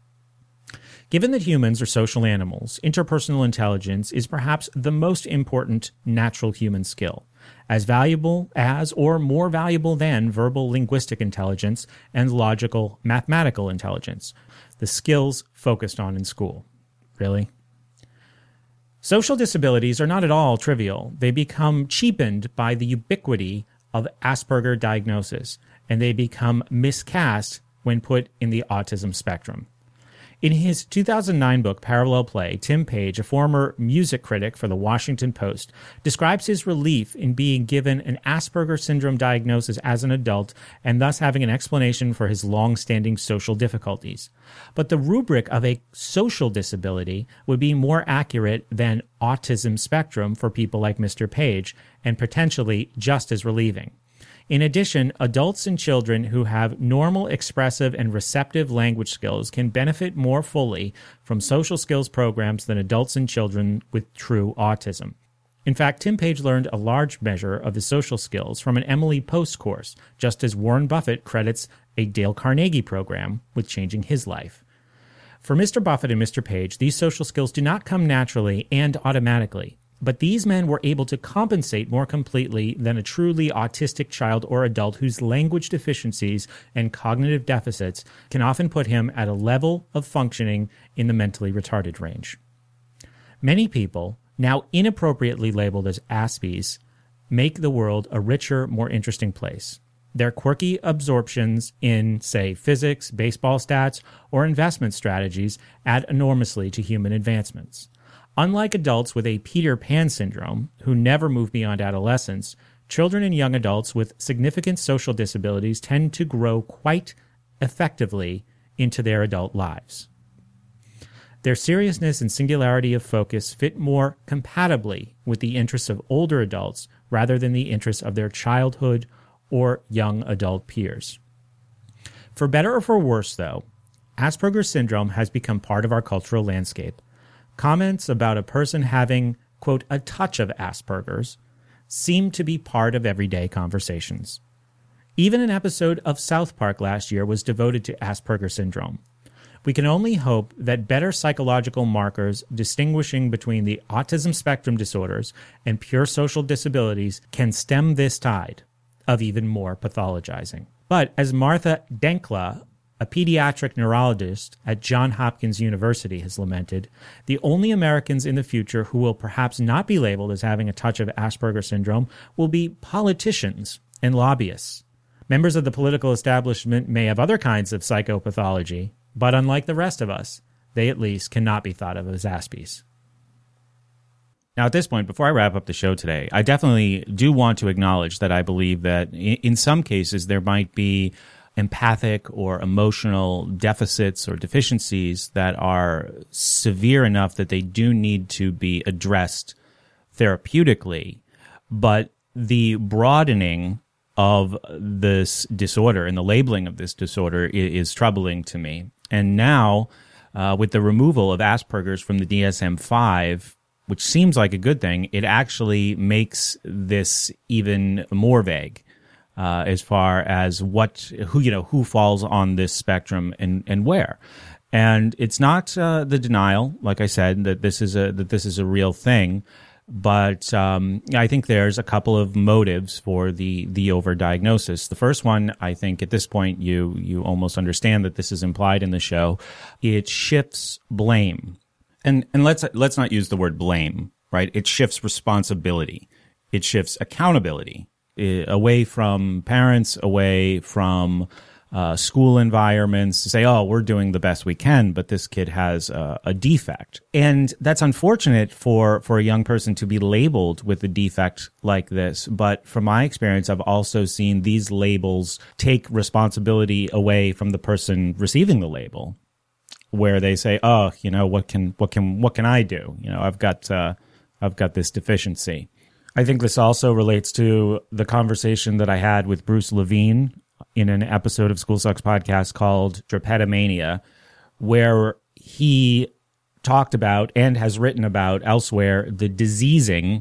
A: Given that humans are social animals, interpersonal intelligence is perhaps the most important natural human skill, as valuable as or more valuable than verbal linguistic intelligence and logical mathematical intelligence, the skills focused on in school. Really? Social disabilities are not at all trivial. They become cheapened by the ubiquity of Asperger diagnosis, and they become miscast when put in the autism spectrum. In his 2009 book, Parallel Play, Tim Page, a former music critic for the Washington Post, describes his relief in being given an Asperger syndrome diagnosis as an adult and thus having an explanation for his long-standing social difficulties. But the rubric of a social disability would be more accurate than autism spectrum for people like Mr. Page, and potentially just as relieving. In addition, adults and children who have normal expressive and receptive language skills can benefit more fully from social skills programs than adults and children with true autism. In fact, Tim Page learned a large measure of his social skills from an Emily Post course, just as Warren Buffett credits a Dale Carnegie program with changing his life. For Mr. Buffett and Mr. Page, these social skills do not come naturally and automatically. But these men were able to compensate more completely than a truly autistic child or adult whose language deficiencies and cognitive deficits can often put him at a level of functioning in the mentally retarded range. Many people, now inappropriately labeled as Aspies, make the world a richer, more interesting place. Their quirky absorptions in, say, physics, baseball stats, or investment strategies add enormously to human advancements. Unlike adults with a Peter Pan syndrome, who never move beyond adolescence, children and young adults with significant social disabilities tend to grow quite effectively into their adult lives. Their seriousness and singularity of focus fit more compatibly with the interests of older adults rather than the interests of their childhood or young adult peers. For better or for worse, though, Asperger's syndrome has become part of our cultural landscape. Comments about a person having, quote, a touch of Asperger's seem to be part of everyday conversations. Even an episode of South Park last year was devoted to Asperger syndrome. We can only hope that better psychological markers distinguishing between the autism spectrum disorders and pure social disabilities can stem this tide of even more pathologizing. But as Martha Denkla, a pediatric neurologist at Johns Hopkins University, has lamented, the only Americans in the future who will perhaps not be labeled as having a touch of Asperger syndrome will be politicians and lobbyists. Members of the political establishment may have other kinds of psychopathology, but unlike the rest of us, they at least cannot be thought of as Aspies. Now, at this point, before I wrap up the show today, I definitely do want to acknowledge that I believe that in some cases there might be empathic or emotional deficits or deficiencies that are severe enough that they do need to be addressed therapeutically. But the broadening of this disorder and the labeling of this disorder is troubling to me. And now, with the removal of Asperger's from the DSM-5, which seems like a good thing, it actually makes this even more vague as far as who falls on this spectrum and where. And it's not the denial, like I said, that this is a real thing. But I think there's a couple of motives for the overdiagnosis. The first one, I think at this point, you almost understand that this is implied in the show. It shifts blame. And let's not use the word blame, right? It shifts responsibility. It shifts accountability away from parents, away from school environments to say, oh, we're doing the best we can, but this kid has a defect. And that's unfortunate for a young person to be labeled with a defect like this. But from my experience, I've also seen these labels take responsibility away from the person receiving the label, where they say, oh, what can I do? I've got this deficiency. I think this also relates to the conversation that I had with Bruce Levine in an episode of School Sucks podcast called Drapetomania, where he talked about and has written about elsewhere the diseasing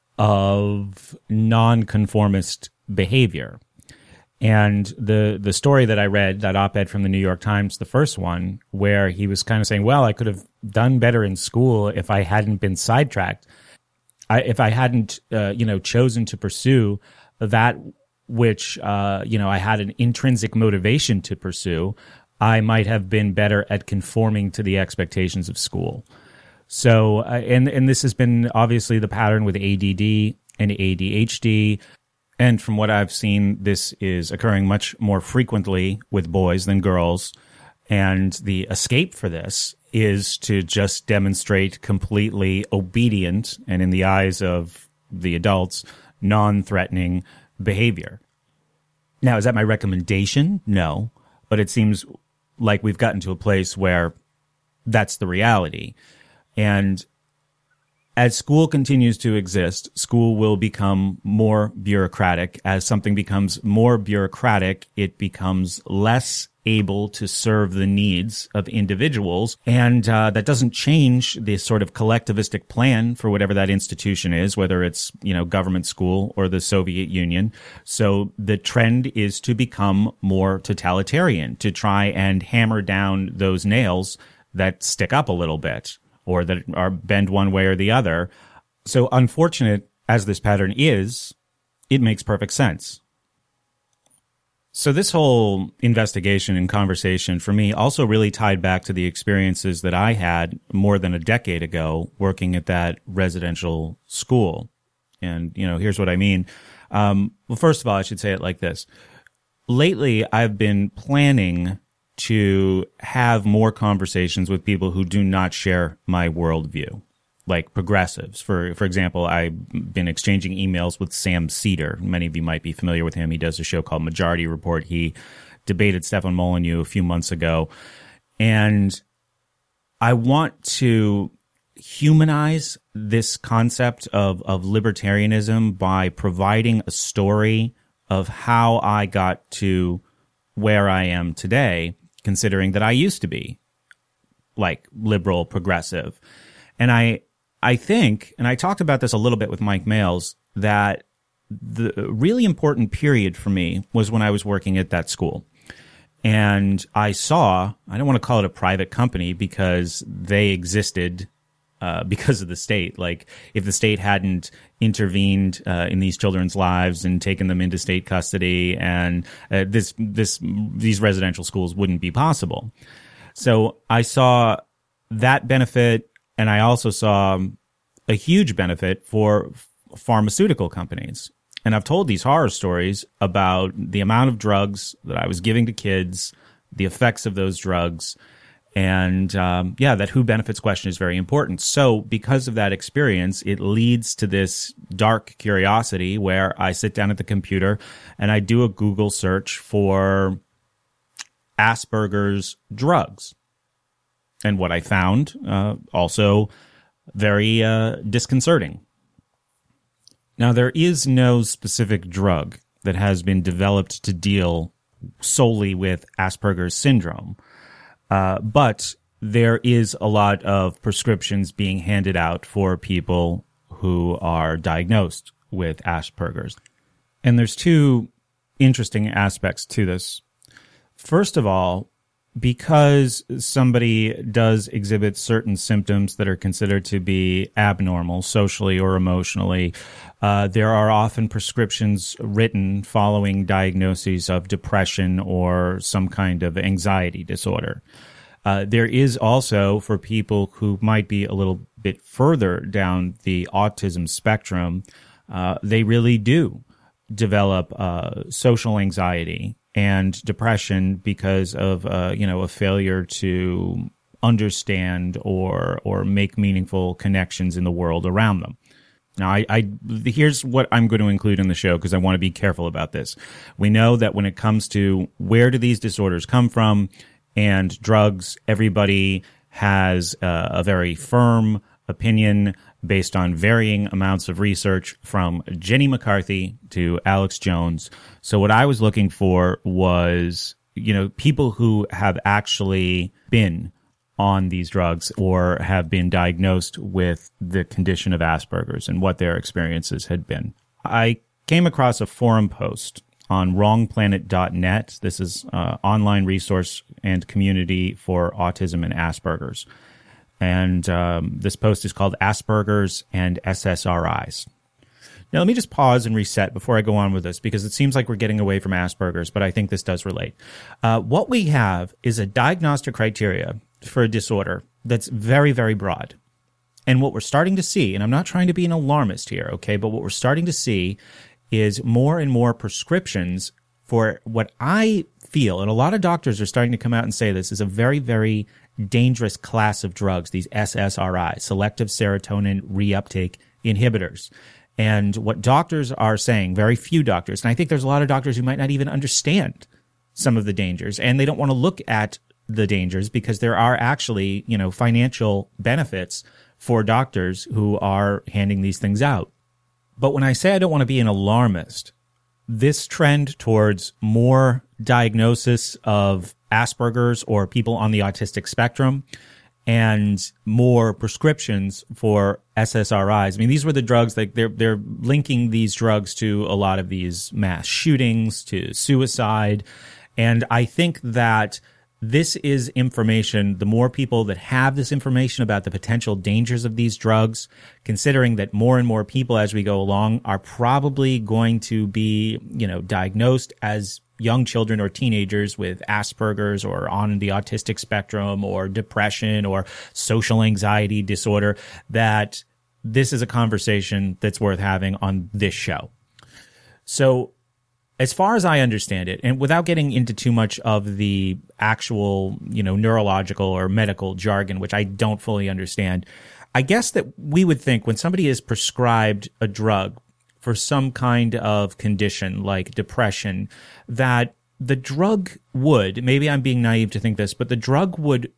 A: of nonconformist behavior. And the story that I read, that op-ed from the New York Times, the first one, where he was kind of saying, well, I could have done better in school if I hadn't been sidetracked. If I hadn't, chosen to pursue that which, I had an intrinsic motivation to pursue, I might have been better at conforming to the expectations of school. So, and this has been obviously the pattern with ADD and ADHD. And from what I've seen, this is occurring much more frequently with boys than girls. And the escape for this is to just demonstrate completely obedient, and in the eyes of the adults, non-threatening behavior. Now, is that my recommendation? No. But it seems like we've gotten to a place where that's the reality. And as school continues to exist, school will become more bureaucratic. As something becomes more bureaucratic, it becomes less able to serve the needs of individuals. And that doesn't change the sort of collectivistic plan for whatever that institution is, whether it's, government school or the Soviet Union. So the trend is to become more totalitarian, to try and hammer down those nails that stick up a little bit or that are bend one way or the other. So unfortunate as this pattern is, it makes perfect sense. So this whole investigation and conversation for me also really tied back to the experiences that I had more than a decade ago working at that residential school. And, here's what I mean. Well, first of all, I should say it like this. Lately, I've been planning to have more conversations with people who do not share my worldview, like progressives. For example, I've been exchanging emails with Sam Cedar. Many of you might be familiar with him. He does a show called Majority Report. He debated Stefan Molyneux a few months ago. And I want to humanize this concept of libertarianism by providing a story of how I got to where I am today, considering that I used to be like liberal progressive. And I think, and I talked about this a little bit with Mike Males, that the really important period for me was when I was working at that school. And I saw, I don't want to call it a private company because they existed because of the state. Like, if the state hadn't intervened in these children's lives and taken them into state custody, and these residential schools wouldn't be possible. So I saw that benefit, and I also saw a huge benefit for pharmaceutical companies. And I've told these horror stories about the amount of drugs that I was giving to kids, the effects of those drugs. And that who benefits question is very important. So because of that experience, it leads to this dark curiosity where I sit down at the computer and I do a Google search for Asperger's drugs. And what I found also very disconcerting. Now, there is no specific drug that has been developed to deal solely with Asperger's syndrome. But there is a lot of prescriptions being handed out for people who are diagnosed with Asperger's. And there's two interesting aspects to this. First of all, because somebody does exhibit certain symptoms that are considered to be abnormal socially or emotionally, there are often prescriptions written following diagnoses of depression or some kind of anxiety disorder. There is also, for people who might be a little bit further down the autism spectrum, they really do develop social anxiety and depression because of a failure to understand or make meaningful connections in the world around them. Now, here's what I'm going to include in the show because I want to be careful about this. We know that when it comes to where do these disorders come from and drugs, everybody has a very firm opinion based on varying amounts of research from Jenny McCarthy to Alex Jones. So what I was looking for was, people who have actually been on these drugs or have been diagnosed with the condition of Asperger's and what their experiences had been. I came across a forum post on wrongplanet.net. This is an online resource and community for autism and Asperger's. And this post is called Asperger's and SSRIs. Now, let me just pause and reset before I go on with this, because it seems like we're getting away from Asperger's, but I think this does relate. What we have is a diagnostic criteria for a disorder that's very, very broad. And what we're starting to see, and I'm not trying to be an alarmist here, okay, but what we're starting to see is more and more prescriptions for what I feel, and a lot of doctors are starting to come out and say this, is a very, very dangerous class of drugs, these SSRIs, selective serotonin reuptake inhibitors. And what doctors are saying, very few doctors, and I think there's a lot of doctors who might not even understand some of the dangers, and they don't want to look at the dangers because there are actually, financial benefits for doctors who are handing these things out. But when I say I don't want to be an alarmist, this trend towards more diagnosis of Asperger's or people on the autistic spectrum and more prescriptions for SSRIs. I mean, these were the drugs that they're linking these drugs to a lot of these mass shootings, to suicide. And I think that this is information, the more people that have this information about the potential dangers of these drugs, considering that more and more people as we go along are probably going to be, diagnosed as young children or teenagers with Asperger's or on the autistic spectrum or depression or social anxiety disorder, that this is a conversation that's worth having on this show. So as far as I understand it, and without getting into too much of the actual, neurological or medical jargon, which I don't fully understand, I guess that we would think when somebody is prescribed a drug for some kind of condition like depression, that the drug would, maybe I'm being naive to think this, but the drug would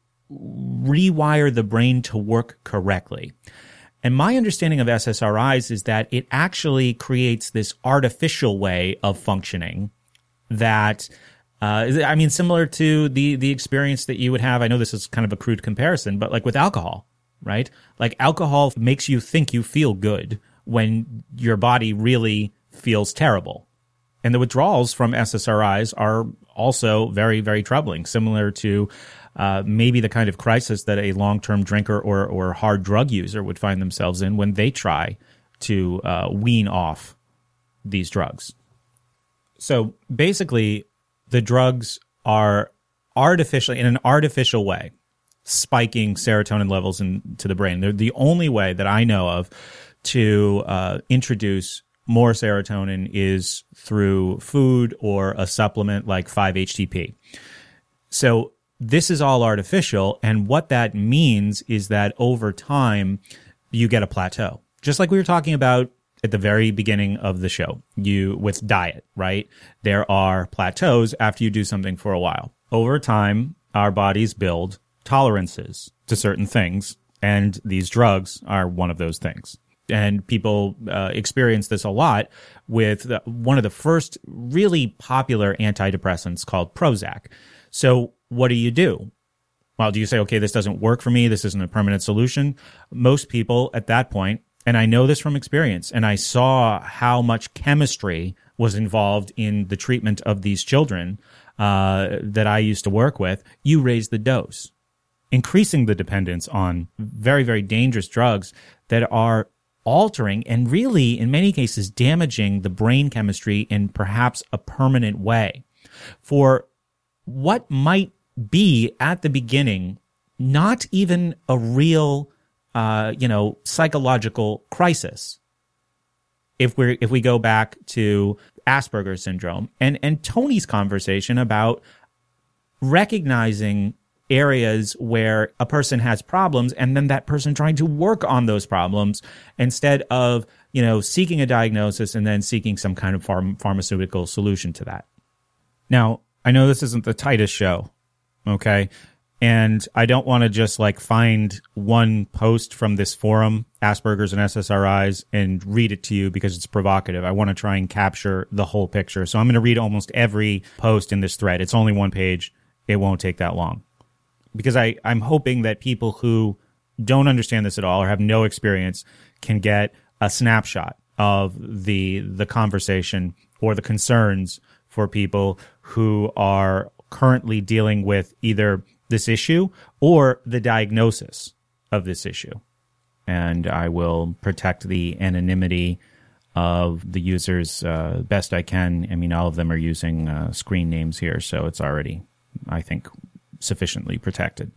A: rewire the brain to work correctly. And my understanding of SSRIs is that it actually creates this artificial way of functioning that, similar to the experience that you would have. I know this is kind of a crude comparison, but like with alcohol, right? Like alcohol makes you think you feel good when your body really feels terrible. And the withdrawals from SSRIs are also very, very troubling, similar to maybe the kind of crisis that a long-term drinker or hard drug user would find themselves in when they try to wean off these drugs. So basically, the drugs are in an artificial way, spiking serotonin levels into the brain. They're the only way that I know of to introduce more serotonin is through food or a supplement like 5-HTP. So this is all artificial, and what that means is that over time, you get a plateau. Just like we were talking about at the very beginning of the show, with diet, right? There are plateaus after you do something for a while. Over time, our bodies build tolerances to certain things, and these drugs are one of those things. And people experience this a lot with one of the first really popular antidepressants called Prozac. So what do? Well, do you say, okay, this doesn't work for me, this isn't a permanent solution? Most people at that point, and I know this from experience, and I saw how much chemistry was involved in the treatment of these children that I used to work with, you raise the dose, increasing the dependence on very, very dangerous drugs that are altering and really, in many cases, damaging the brain chemistry in perhaps a permanent way. For what might be at the beginning not even a real, psychological crisis. If we go back to Asperger's syndrome and Tony's conversation about recognizing areas where a person has problems and then that person trying to work on those problems instead of, seeking a diagnosis and then seeking some kind of pharmaceutical solution to that. Now, I know this isn't the tightest show, okay? And I don't want to just find one post from this forum, Asperger's and SSRIs, and read it to you because it's provocative. I want to try and capture the whole picture. So I'm going to read almost every post in this thread. It's only one page. It won't take that long. Because I'm hoping that people who don't understand this at all or have no experience can get a snapshot of the conversation or the concerns for people who are currently dealing with either this issue or the diagnosis of this issue. And I will protect the anonymity of the users best I can. I mean, all of them are using screen names here, so it's already, I think, sufficiently protected.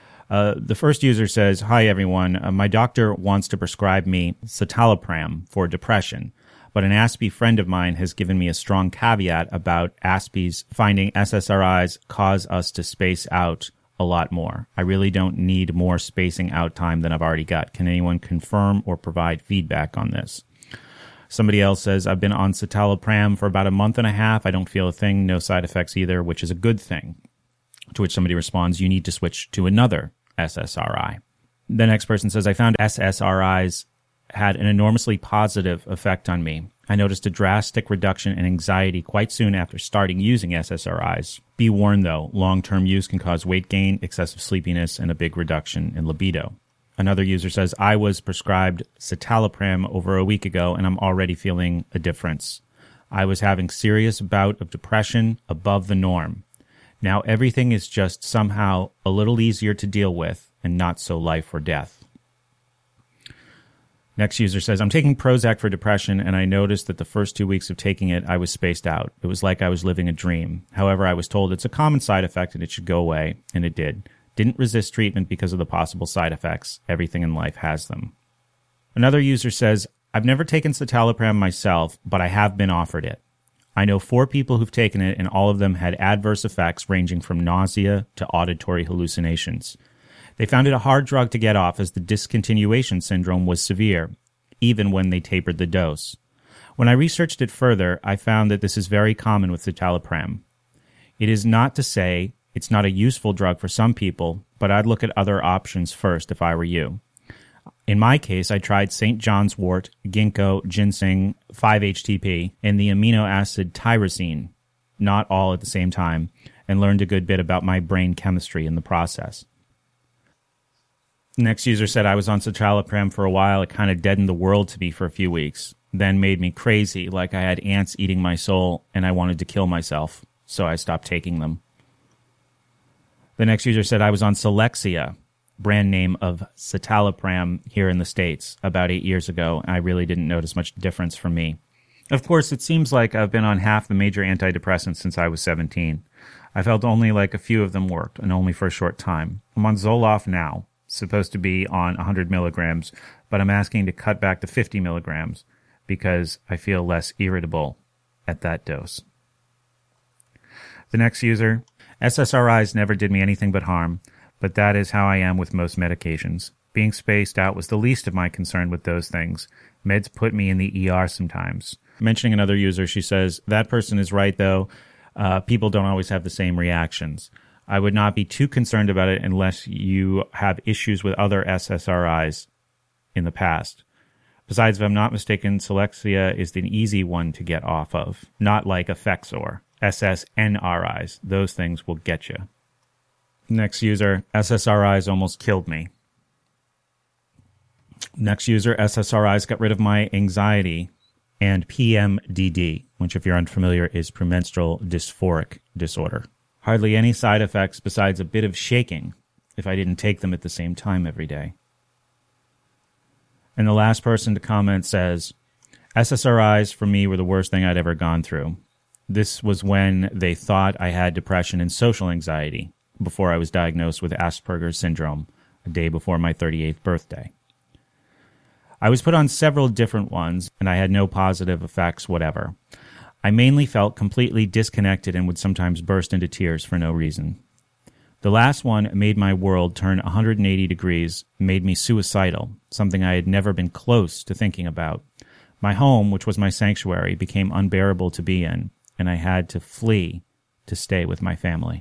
A: The first user says, "Hi, everyone. My doctor wants to prescribe me citalopram for depression, but an Aspie friend of mine has given me a strong caveat about Aspies finding SSRIs cause us to space out a lot more. I really don't need more spacing out time than I've already got. Can anyone confirm or provide feedback on this?" Somebody else says, "I've been on citalopram for about a month and a half. I don't feel a thing, no side effects either, which is a good thing." To which somebody responds, "You need to switch to another SSRI." The next person says, "I found SSRIs had an enormously positive effect on me. I noticed a drastic reduction in anxiety quite soon after starting using SSRIs. Be warned, though, long-term use can cause weight gain, excessive sleepiness, and a big reduction in libido." Another user says, "I was prescribed citalopram over a week ago, and I'm already feeling a difference. I was having serious bout of depression above the norm. Now everything is just somehow a little easier to deal with and not so life or death." Next user says, "I'm taking Prozac for depression, and I noticed that the first 2 weeks of taking it, I was spaced out. It was like I was living a dream. However, I was told it's a common side effect and it should go away, and it did. Didn't resist treatment because of the possible side effects. Everything in life has them." Another user says, "I've never taken citalopram myself, but I have been offered it. I know 4 people who've taken it, and all of them had adverse effects ranging from nausea to auditory hallucinations. They found it a hard drug to get off as the discontinuation syndrome was severe, even when they tapered the dose. When I researched it further, I found that this is very common with citalopram. It is not to say it's not a useful drug for some people, but I'd look at other options first if I were you. In my case, I tried St. John's wort, ginkgo, ginseng, 5-HTP, and the amino acid tyrosine, not all at the same time, and learned a good bit about my brain chemistry in the process." Next user said, "I was on citalopram for a while. It kind of deadened the world to me for a few weeks, then made me crazy, like I had ants eating my soul, and I wanted to kill myself, so I stopped taking them." The next user said, "I was on Celexa, brand name of citalopram here in the States, about 8 years ago. I really didn't notice much difference for me. Of course, it seems like I've been on half the major antidepressants since I was 17. I felt only like a few of them worked, and only for a short time. I'm on Zoloft now, supposed to be on 100 milligrams, but I'm asking to cut back to 50 milligrams because I feel less irritable at that dose." The next user, "SSRIs never did me anything but harm, but that is how I am with most medications. Being spaced out was the least of my concern with those things. Meds put me in the ER sometimes." Mentioning another user, she says, "That person is right, though. People don't always have the same reactions. I would not be too concerned about it unless you have issues with other SSRIs in the past. Besides, if I'm not mistaken, Celexa is the easy one to get off of, not like Effexor, SSNRIs. Those things will get you. Next user, SSRIs almost killed me. Next user, SSRIs got rid of my anxiety and PMDD, which if you're unfamiliar is premenstrual dysphoric disorder. Hardly any side effects besides a bit of shaking if I didn't take them at the same time every day. And the last person to comment says, SSRIs for me were the worst thing I'd ever gone through. This was when they thought I had depression and social anxiety before I was diagnosed with Asperger's syndrome a day before my 38th birthday. I was put on several different ones, and I had no positive effects whatever. I mainly felt completely disconnected and would sometimes burst into tears for no reason. The last one made my world turn 180 degrees, made me suicidal, something I had never been close to thinking about. My home, which was my sanctuary, became unbearable to be in, and I had to flee to stay with my family.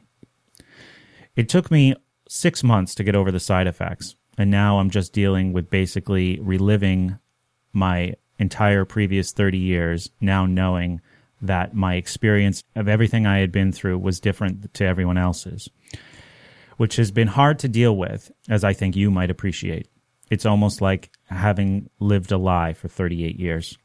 A: It took me 6 months to get over the side effects, and now I'm just dealing with basically reliving my entire previous 30 years, now knowing that my experience of everything I had been through was different to everyone else's, which has been hard to deal with, as I think you might appreciate. It's almost like having lived a lie for 38 years.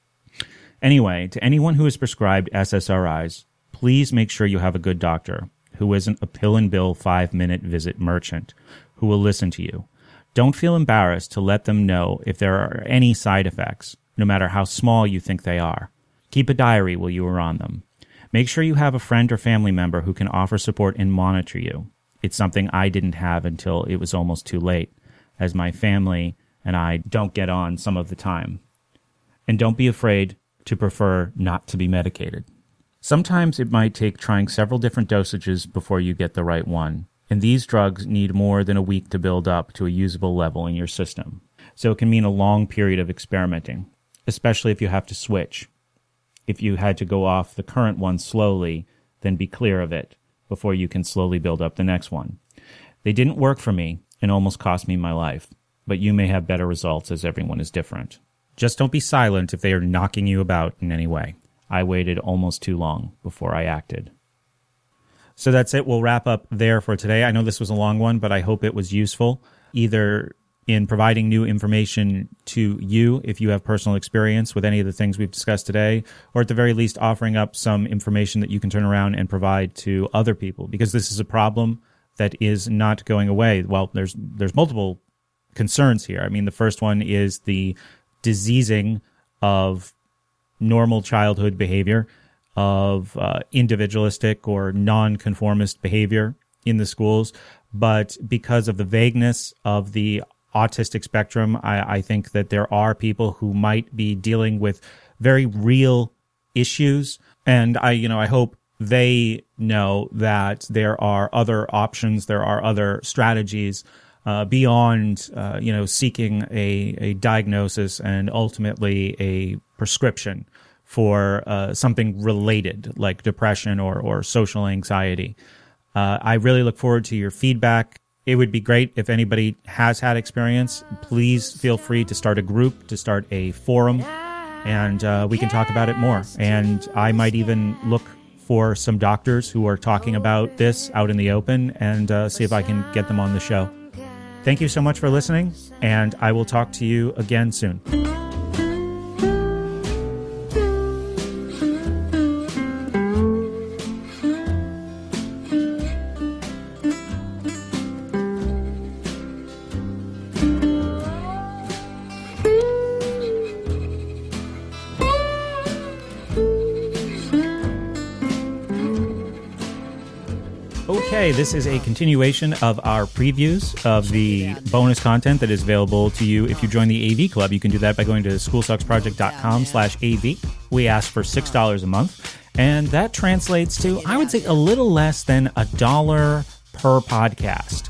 A: Anyway, to anyone who is prescribed SSRIs, please make sure you have a good doctor who isn't a pill and bill 5-minute visit merchant who will listen to you. Don't feel embarrassed to let them know if there are any side effects, no matter how small you think they are. Keep a diary while you are on them. Make sure you have a friend or family member who can offer support and monitor you. It's something I didn't have until it was almost too late, as my family and I don't get on some of the time. And don't be afraid to prefer not to be medicated. Sometimes it might take trying several different dosages before you get the right one, and these drugs need more than a week to build up to a usable level in your system. So it can mean a long period of experimenting, especially if you have to switch. If you had to go off the current one slowly, then be clear of it before you can slowly build up the next one. They didn't work for me and almost cost me my life, but you may have better results as everyone is different. Just don't be silent if they are knocking you about in any way. I waited almost too long before I acted. So that's it. We'll wrap up there for today. I know this was a long one, but I hope it was useful, either in providing new information to you if you have personal experience with any of the things we've discussed today, or at the very least offering up some information that you can turn around and provide to other people, because this is a problem that is not going away. Well, there's multiple concerns here. I mean, the first one is the diseasing of normal childhood behavior, of individualistic or nonconformist behavior in the schools. But because of the vagueness of the autistic spectrum, I think that there are people who might be dealing with very real issues. And I hope they know that there are other options, there are other strategies beyond, seeking a diagnosis and ultimately a prescription for something related like depression or social anxiety. I really look forward to your feedback. It would be great if anybody has had experience. Please feel free to start a group, to start a forum, and we can talk about it more. And I might even look for some doctors who are talking about this out in the open and see if I can get them on the show. Thank you so much for listening, and I will talk to you again soon. Okay, this is a continuation of our previews of the bonus content that is available to you if you join the AV Club. You can do that by going to schoolsucksproject.com/AV. We ask for $6 a month, and that translates to, I would say, a little less than $1 per podcast.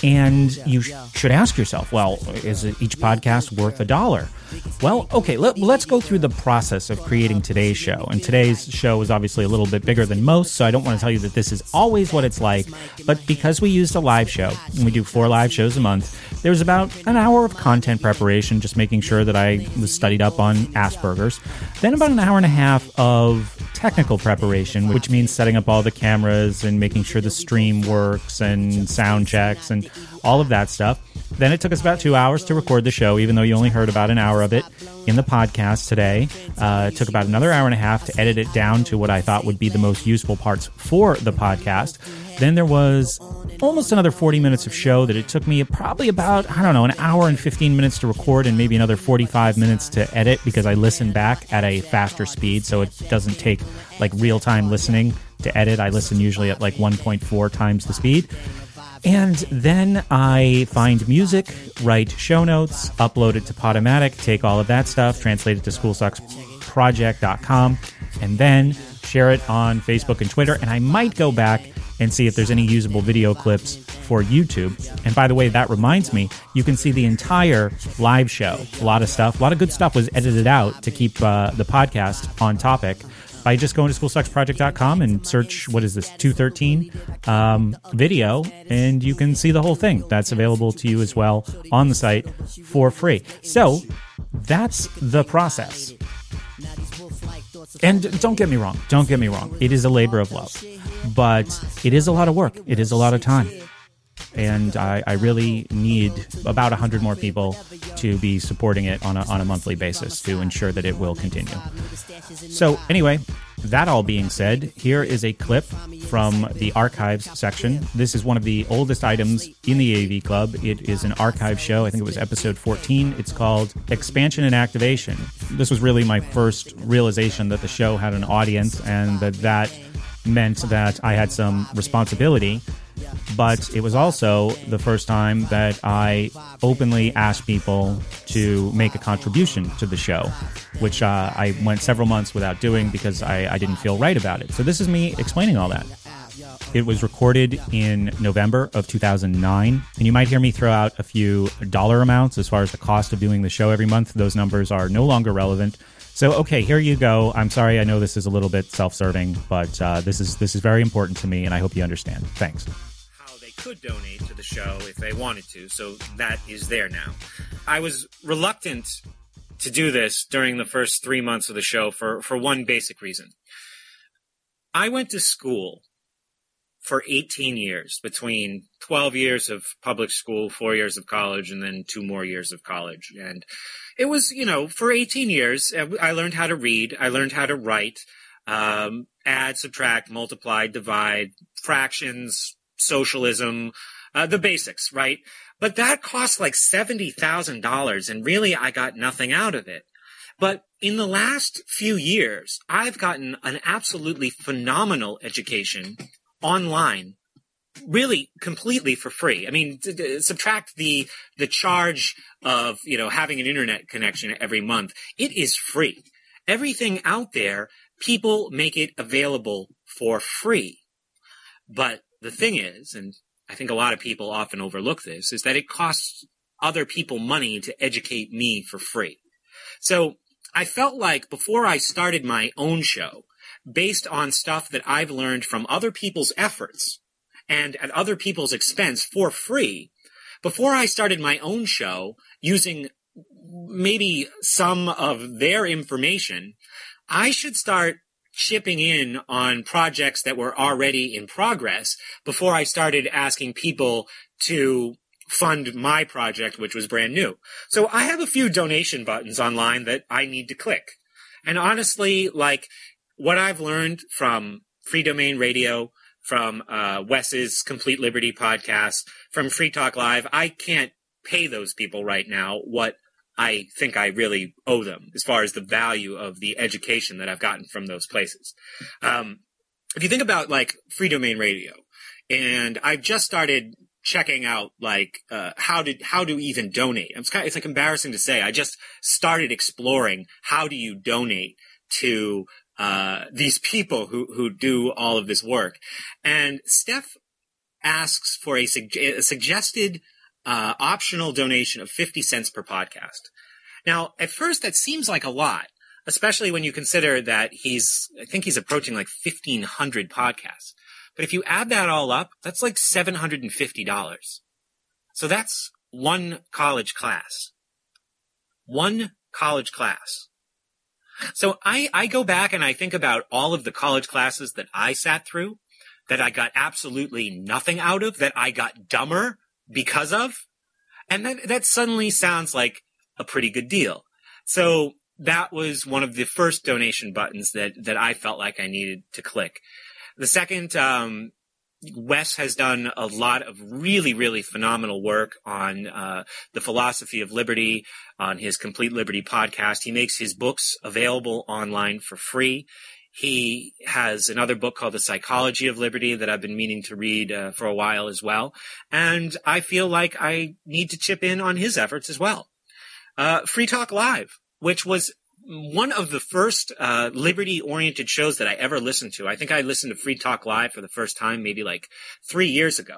A: And you should ask yourself, well, is each podcast worth $1? Well, okay, let's go through the process of creating today's show. And today's show is obviously a little bit bigger than most, so I don't want to tell you that this is always what it's like. But because we used a live show, and we do 4 live shows a month, there's about an hour of content preparation, just making sure that I was studied up on Asperger's. Then about an hour and a half of technical preparation, which means setting up all the cameras and making sure the stream works and sound checks and all of that stuff. Then it took us about 2 hours to record the show, even though you only heard about an hour of it in the podcast today. It took about another hour and a half to edit it down to what I thought would be the most useful parts for the podcast. Then there was almost another 40 minutes of show that it took me probably about, an hour and 15 minutes to record and maybe another 45 minutes to edit because I listen back at a faster speed, so it doesn't take like real-time listening to edit. I listen usually at like 1.4 times the speed. And then I find music, write show notes, upload it to Podomatic, take all of that stuff, translate it to SchoolSucksProject.com, and then share it on Facebook and Twitter. And I might go back and see if there's any usable video clips for YouTube. And by the way, that reminds me, you can see the entire live show. A lot of good stuff was edited out to keep the podcast on topic by just going to SchoolSucksProject.com and search, 213 video, and you can see the whole thing. That's available to you as well on the site for free. So that's the process. And don't get me wrong. It is a labor of love, but it is a lot of work. It is a lot of time. And I really need about 100 more people to be supporting it on a monthly basis to ensure that it will continue. So anyway, that all being said, here is a clip from the archives section. This is one of the oldest items in the AV Club. It is an archive show. I think it was episode 14. It's called Expansion and Activation. This was really my first realization that the show had an audience and that meant that I had some responsibility. But it was also the first time that I openly asked people to make a contribution to the show, which I went several months without doing because I didn't feel right about it. So this is me explaining all that. It was recorded in November of 2009, and you might hear me throw out a few dollar amounts as far as the cost of doing the show every month. Those numbers are no longer relevant. So, okay, here you go. I'm sorry, I know this is a little bit self-serving, but this is very important to me, and I hope you understand. Thanks.
D: How they could donate to the show if they wanted to, so that is there now. I was reluctant to do this during the first 3 months of the show for one basic reason. I went to school for 18 years, between 12 years of public school, 4 years of college, and then 2 more years of college. And it was, for 18 years, I learned how to read. I learned how to write, add, subtract, multiply, divide, fractions, socialism, the basics, right? But that cost like $70,000, and really I got nothing out of it. But in the last few years, I've gotten an absolutely phenomenal education online, really completely for free. I mean, subtract the charge of, having an internet connection every month. It is free. Everything out there, people make it available for free. But the thing is, and I think a lot of people often overlook this, is that it costs other people money to educate me for free. So I felt like before I started my own show, based on stuff that I've learned from other people's efforts and at other people's expense for free, before I started my own show using maybe some of their information, I should start chipping in on projects that were already in progress before I started asking people to fund my project, which was brand new. So I have a few donation buttons online that I need to click. And honestly, like, what I've learned from Free Domain Radio, from Wes's Complete Liberty podcast, from Free Talk Live, I can't pay those people right now what I think I really owe them as far as the value of the education that I've gotten from those places. If you think about like Free Domain Radio, and I've just started checking out like how to even donate. It's like embarrassing to say. I just started exploring how do you donate to these people who do all of this work. And Steph asks for a suggested optional donation of 50 cents per podcast. Now, at first, that seems like a lot, especially when you consider that I think he's approaching like 1,500 podcasts. But if you add that all up, that's like $750. So that's one college class. One college class. So I go back and I think about all of the college classes that I sat through, that I got absolutely nothing out of, that I got dumber because of. And that suddenly sounds like a pretty good deal. So that was one of the first donation buttons that I felt like I needed to click. The second, Wes has done a lot of really, really phenomenal work on the philosophy of liberty, on his Complete Liberty podcast. He makes his books available online for free. He has another book called The Psychology of Liberty that I've been meaning to read for a while as well. And I feel like I need to chip in on his efforts as well. Free Talk Live, which was one of the first liberty-oriented shows that I ever listened to. I think I listened to Free Talk Live for the first time maybe like 3 years ago.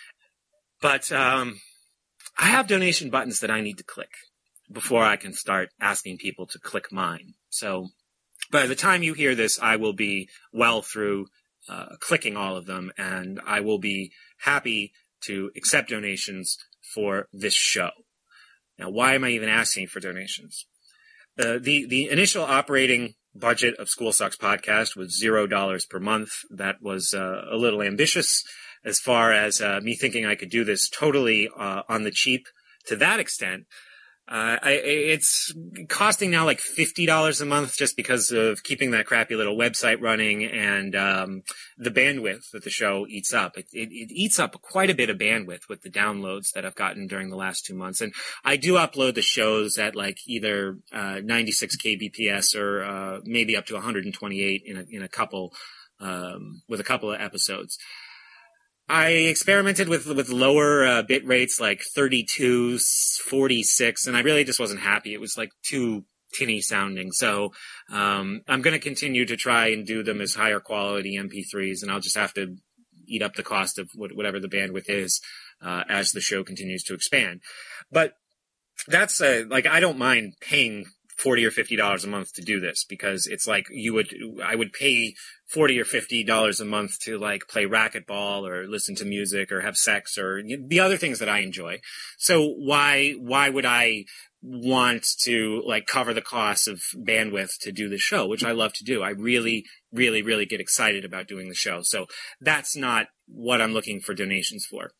D: But I have donation buttons that I need to click before I can start asking people to click mine. So by the time you hear this, I will be well through clicking all of them, and I will be happy to accept donations for this show. Now, why am I even asking for donations? The initial operating budget of School Sucks Podcast was $0 per month. That was a little ambitious as far as me thinking I could do this totally on the cheap to that extent. It's costing now like $50 a month just because of keeping that crappy little website running and the bandwidth that the show eats up. It eats up quite a bit of bandwidth with the downloads that I've gotten during the last 2 months. And I do upload the shows at like either 96 kbps or maybe up to 128 in a couple with a couple of episodes. I experimented with lower bit rates like 32, 46, and I really just wasn't happy. It was like too tinny sounding. So I'm going to continue to try and do them as higher quality MP3s, and I'll just have to eat up the cost of whatever the bandwidth is as the show continues to expand. But that's like I don't mind paying $40 or $50 a month to do this, because it's like I would pay $40 or $50 a month to like play racquetball or listen to music or have sex or the other things that I enjoy. So why would I want to like cover the cost of bandwidth to do the show, which I love to do? I really, really, really get excited about doing the show. So that's not what I'm looking for donations for.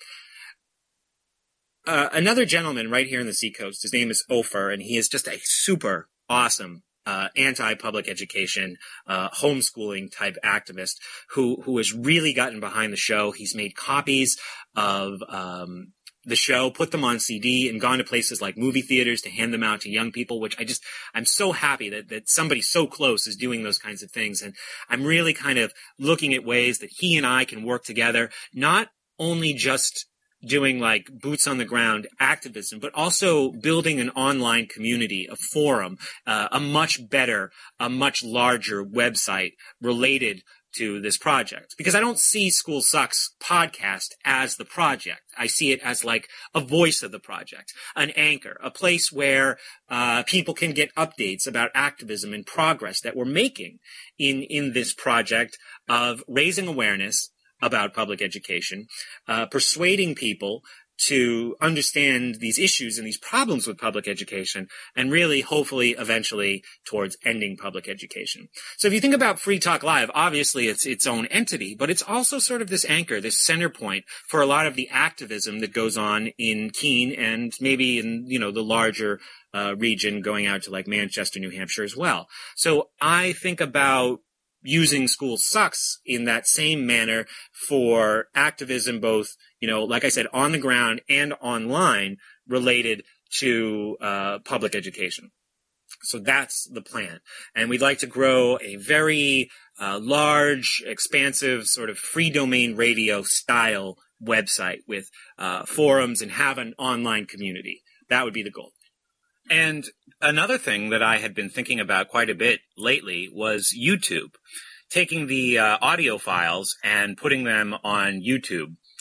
D: Another gentleman right here in the Seacoast, his name is Ofer, and he is just a super awesome anti-public education, homeschooling type activist who has really gotten behind the show. He's made copies of the show, put them on CD, and gone to places like movie theaters to hand them out to young people, which I'm so happy that somebody so close is doing those kinds of things. And I'm really kind of looking at ways that he and I can work together, not only just doing like boots on the ground activism, but also building an online community, a forum, a much larger website related to this project. Because I don't see School Sucks podcast as the project. I see it as like a voice of the project, an anchor, a place where people can get updates about activism and progress that we're making in this project of raising awareness about public education, persuading people to understand these issues and these problems with public education, and really, hopefully, eventually, towards ending public education. So if you think about Free Talk Live, obviously it's its own entity, but it's also sort of this anchor, this center point for a lot of the activism that goes on in Keene and maybe in, the larger region going out to like Manchester, New Hampshire as well. So I think about using School Sucks in that same manner for activism, both, like I said, on the ground and online related to public education. So that's the plan. And we'd like to grow a very large, expansive, sort of free domain radio style website with forums and have an online community. That would be the goal. And another thing that I had been thinking about quite a bit lately was YouTube, taking the audio files and putting them on YouTube.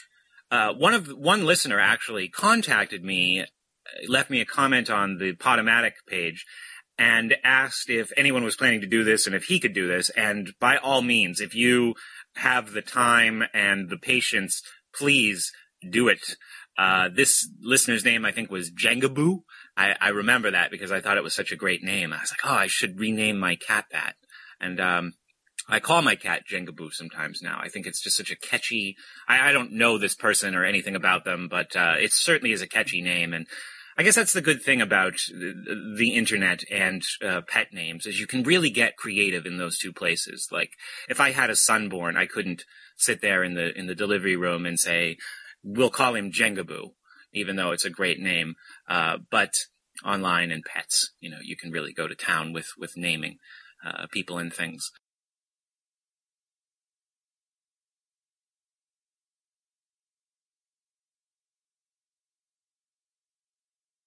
D: One listener actually contacted me, left me a comment on the Podomatic page, and asked if anyone was planning to do this and if he could do this. And by all means, if you have the time and the patience, please do it. This listener's name, I think, was Jengaboo. I remember that because I thought it was such a great name. I was like, I should rename my cat that. And I call my cat Jengaboo sometimes now. I think it's just such a catchy, I don't know this person or anything about them, but it certainly is a catchy name. And I guess that's the good thing about the internet and pet names, is you can really get creative in those two places. Like, if I had a son born, I couldn't sit there in the delivery room and say, we'll call him Jengaboo, even though it's a great name. But online and pets, you can really go to town with naming people and things.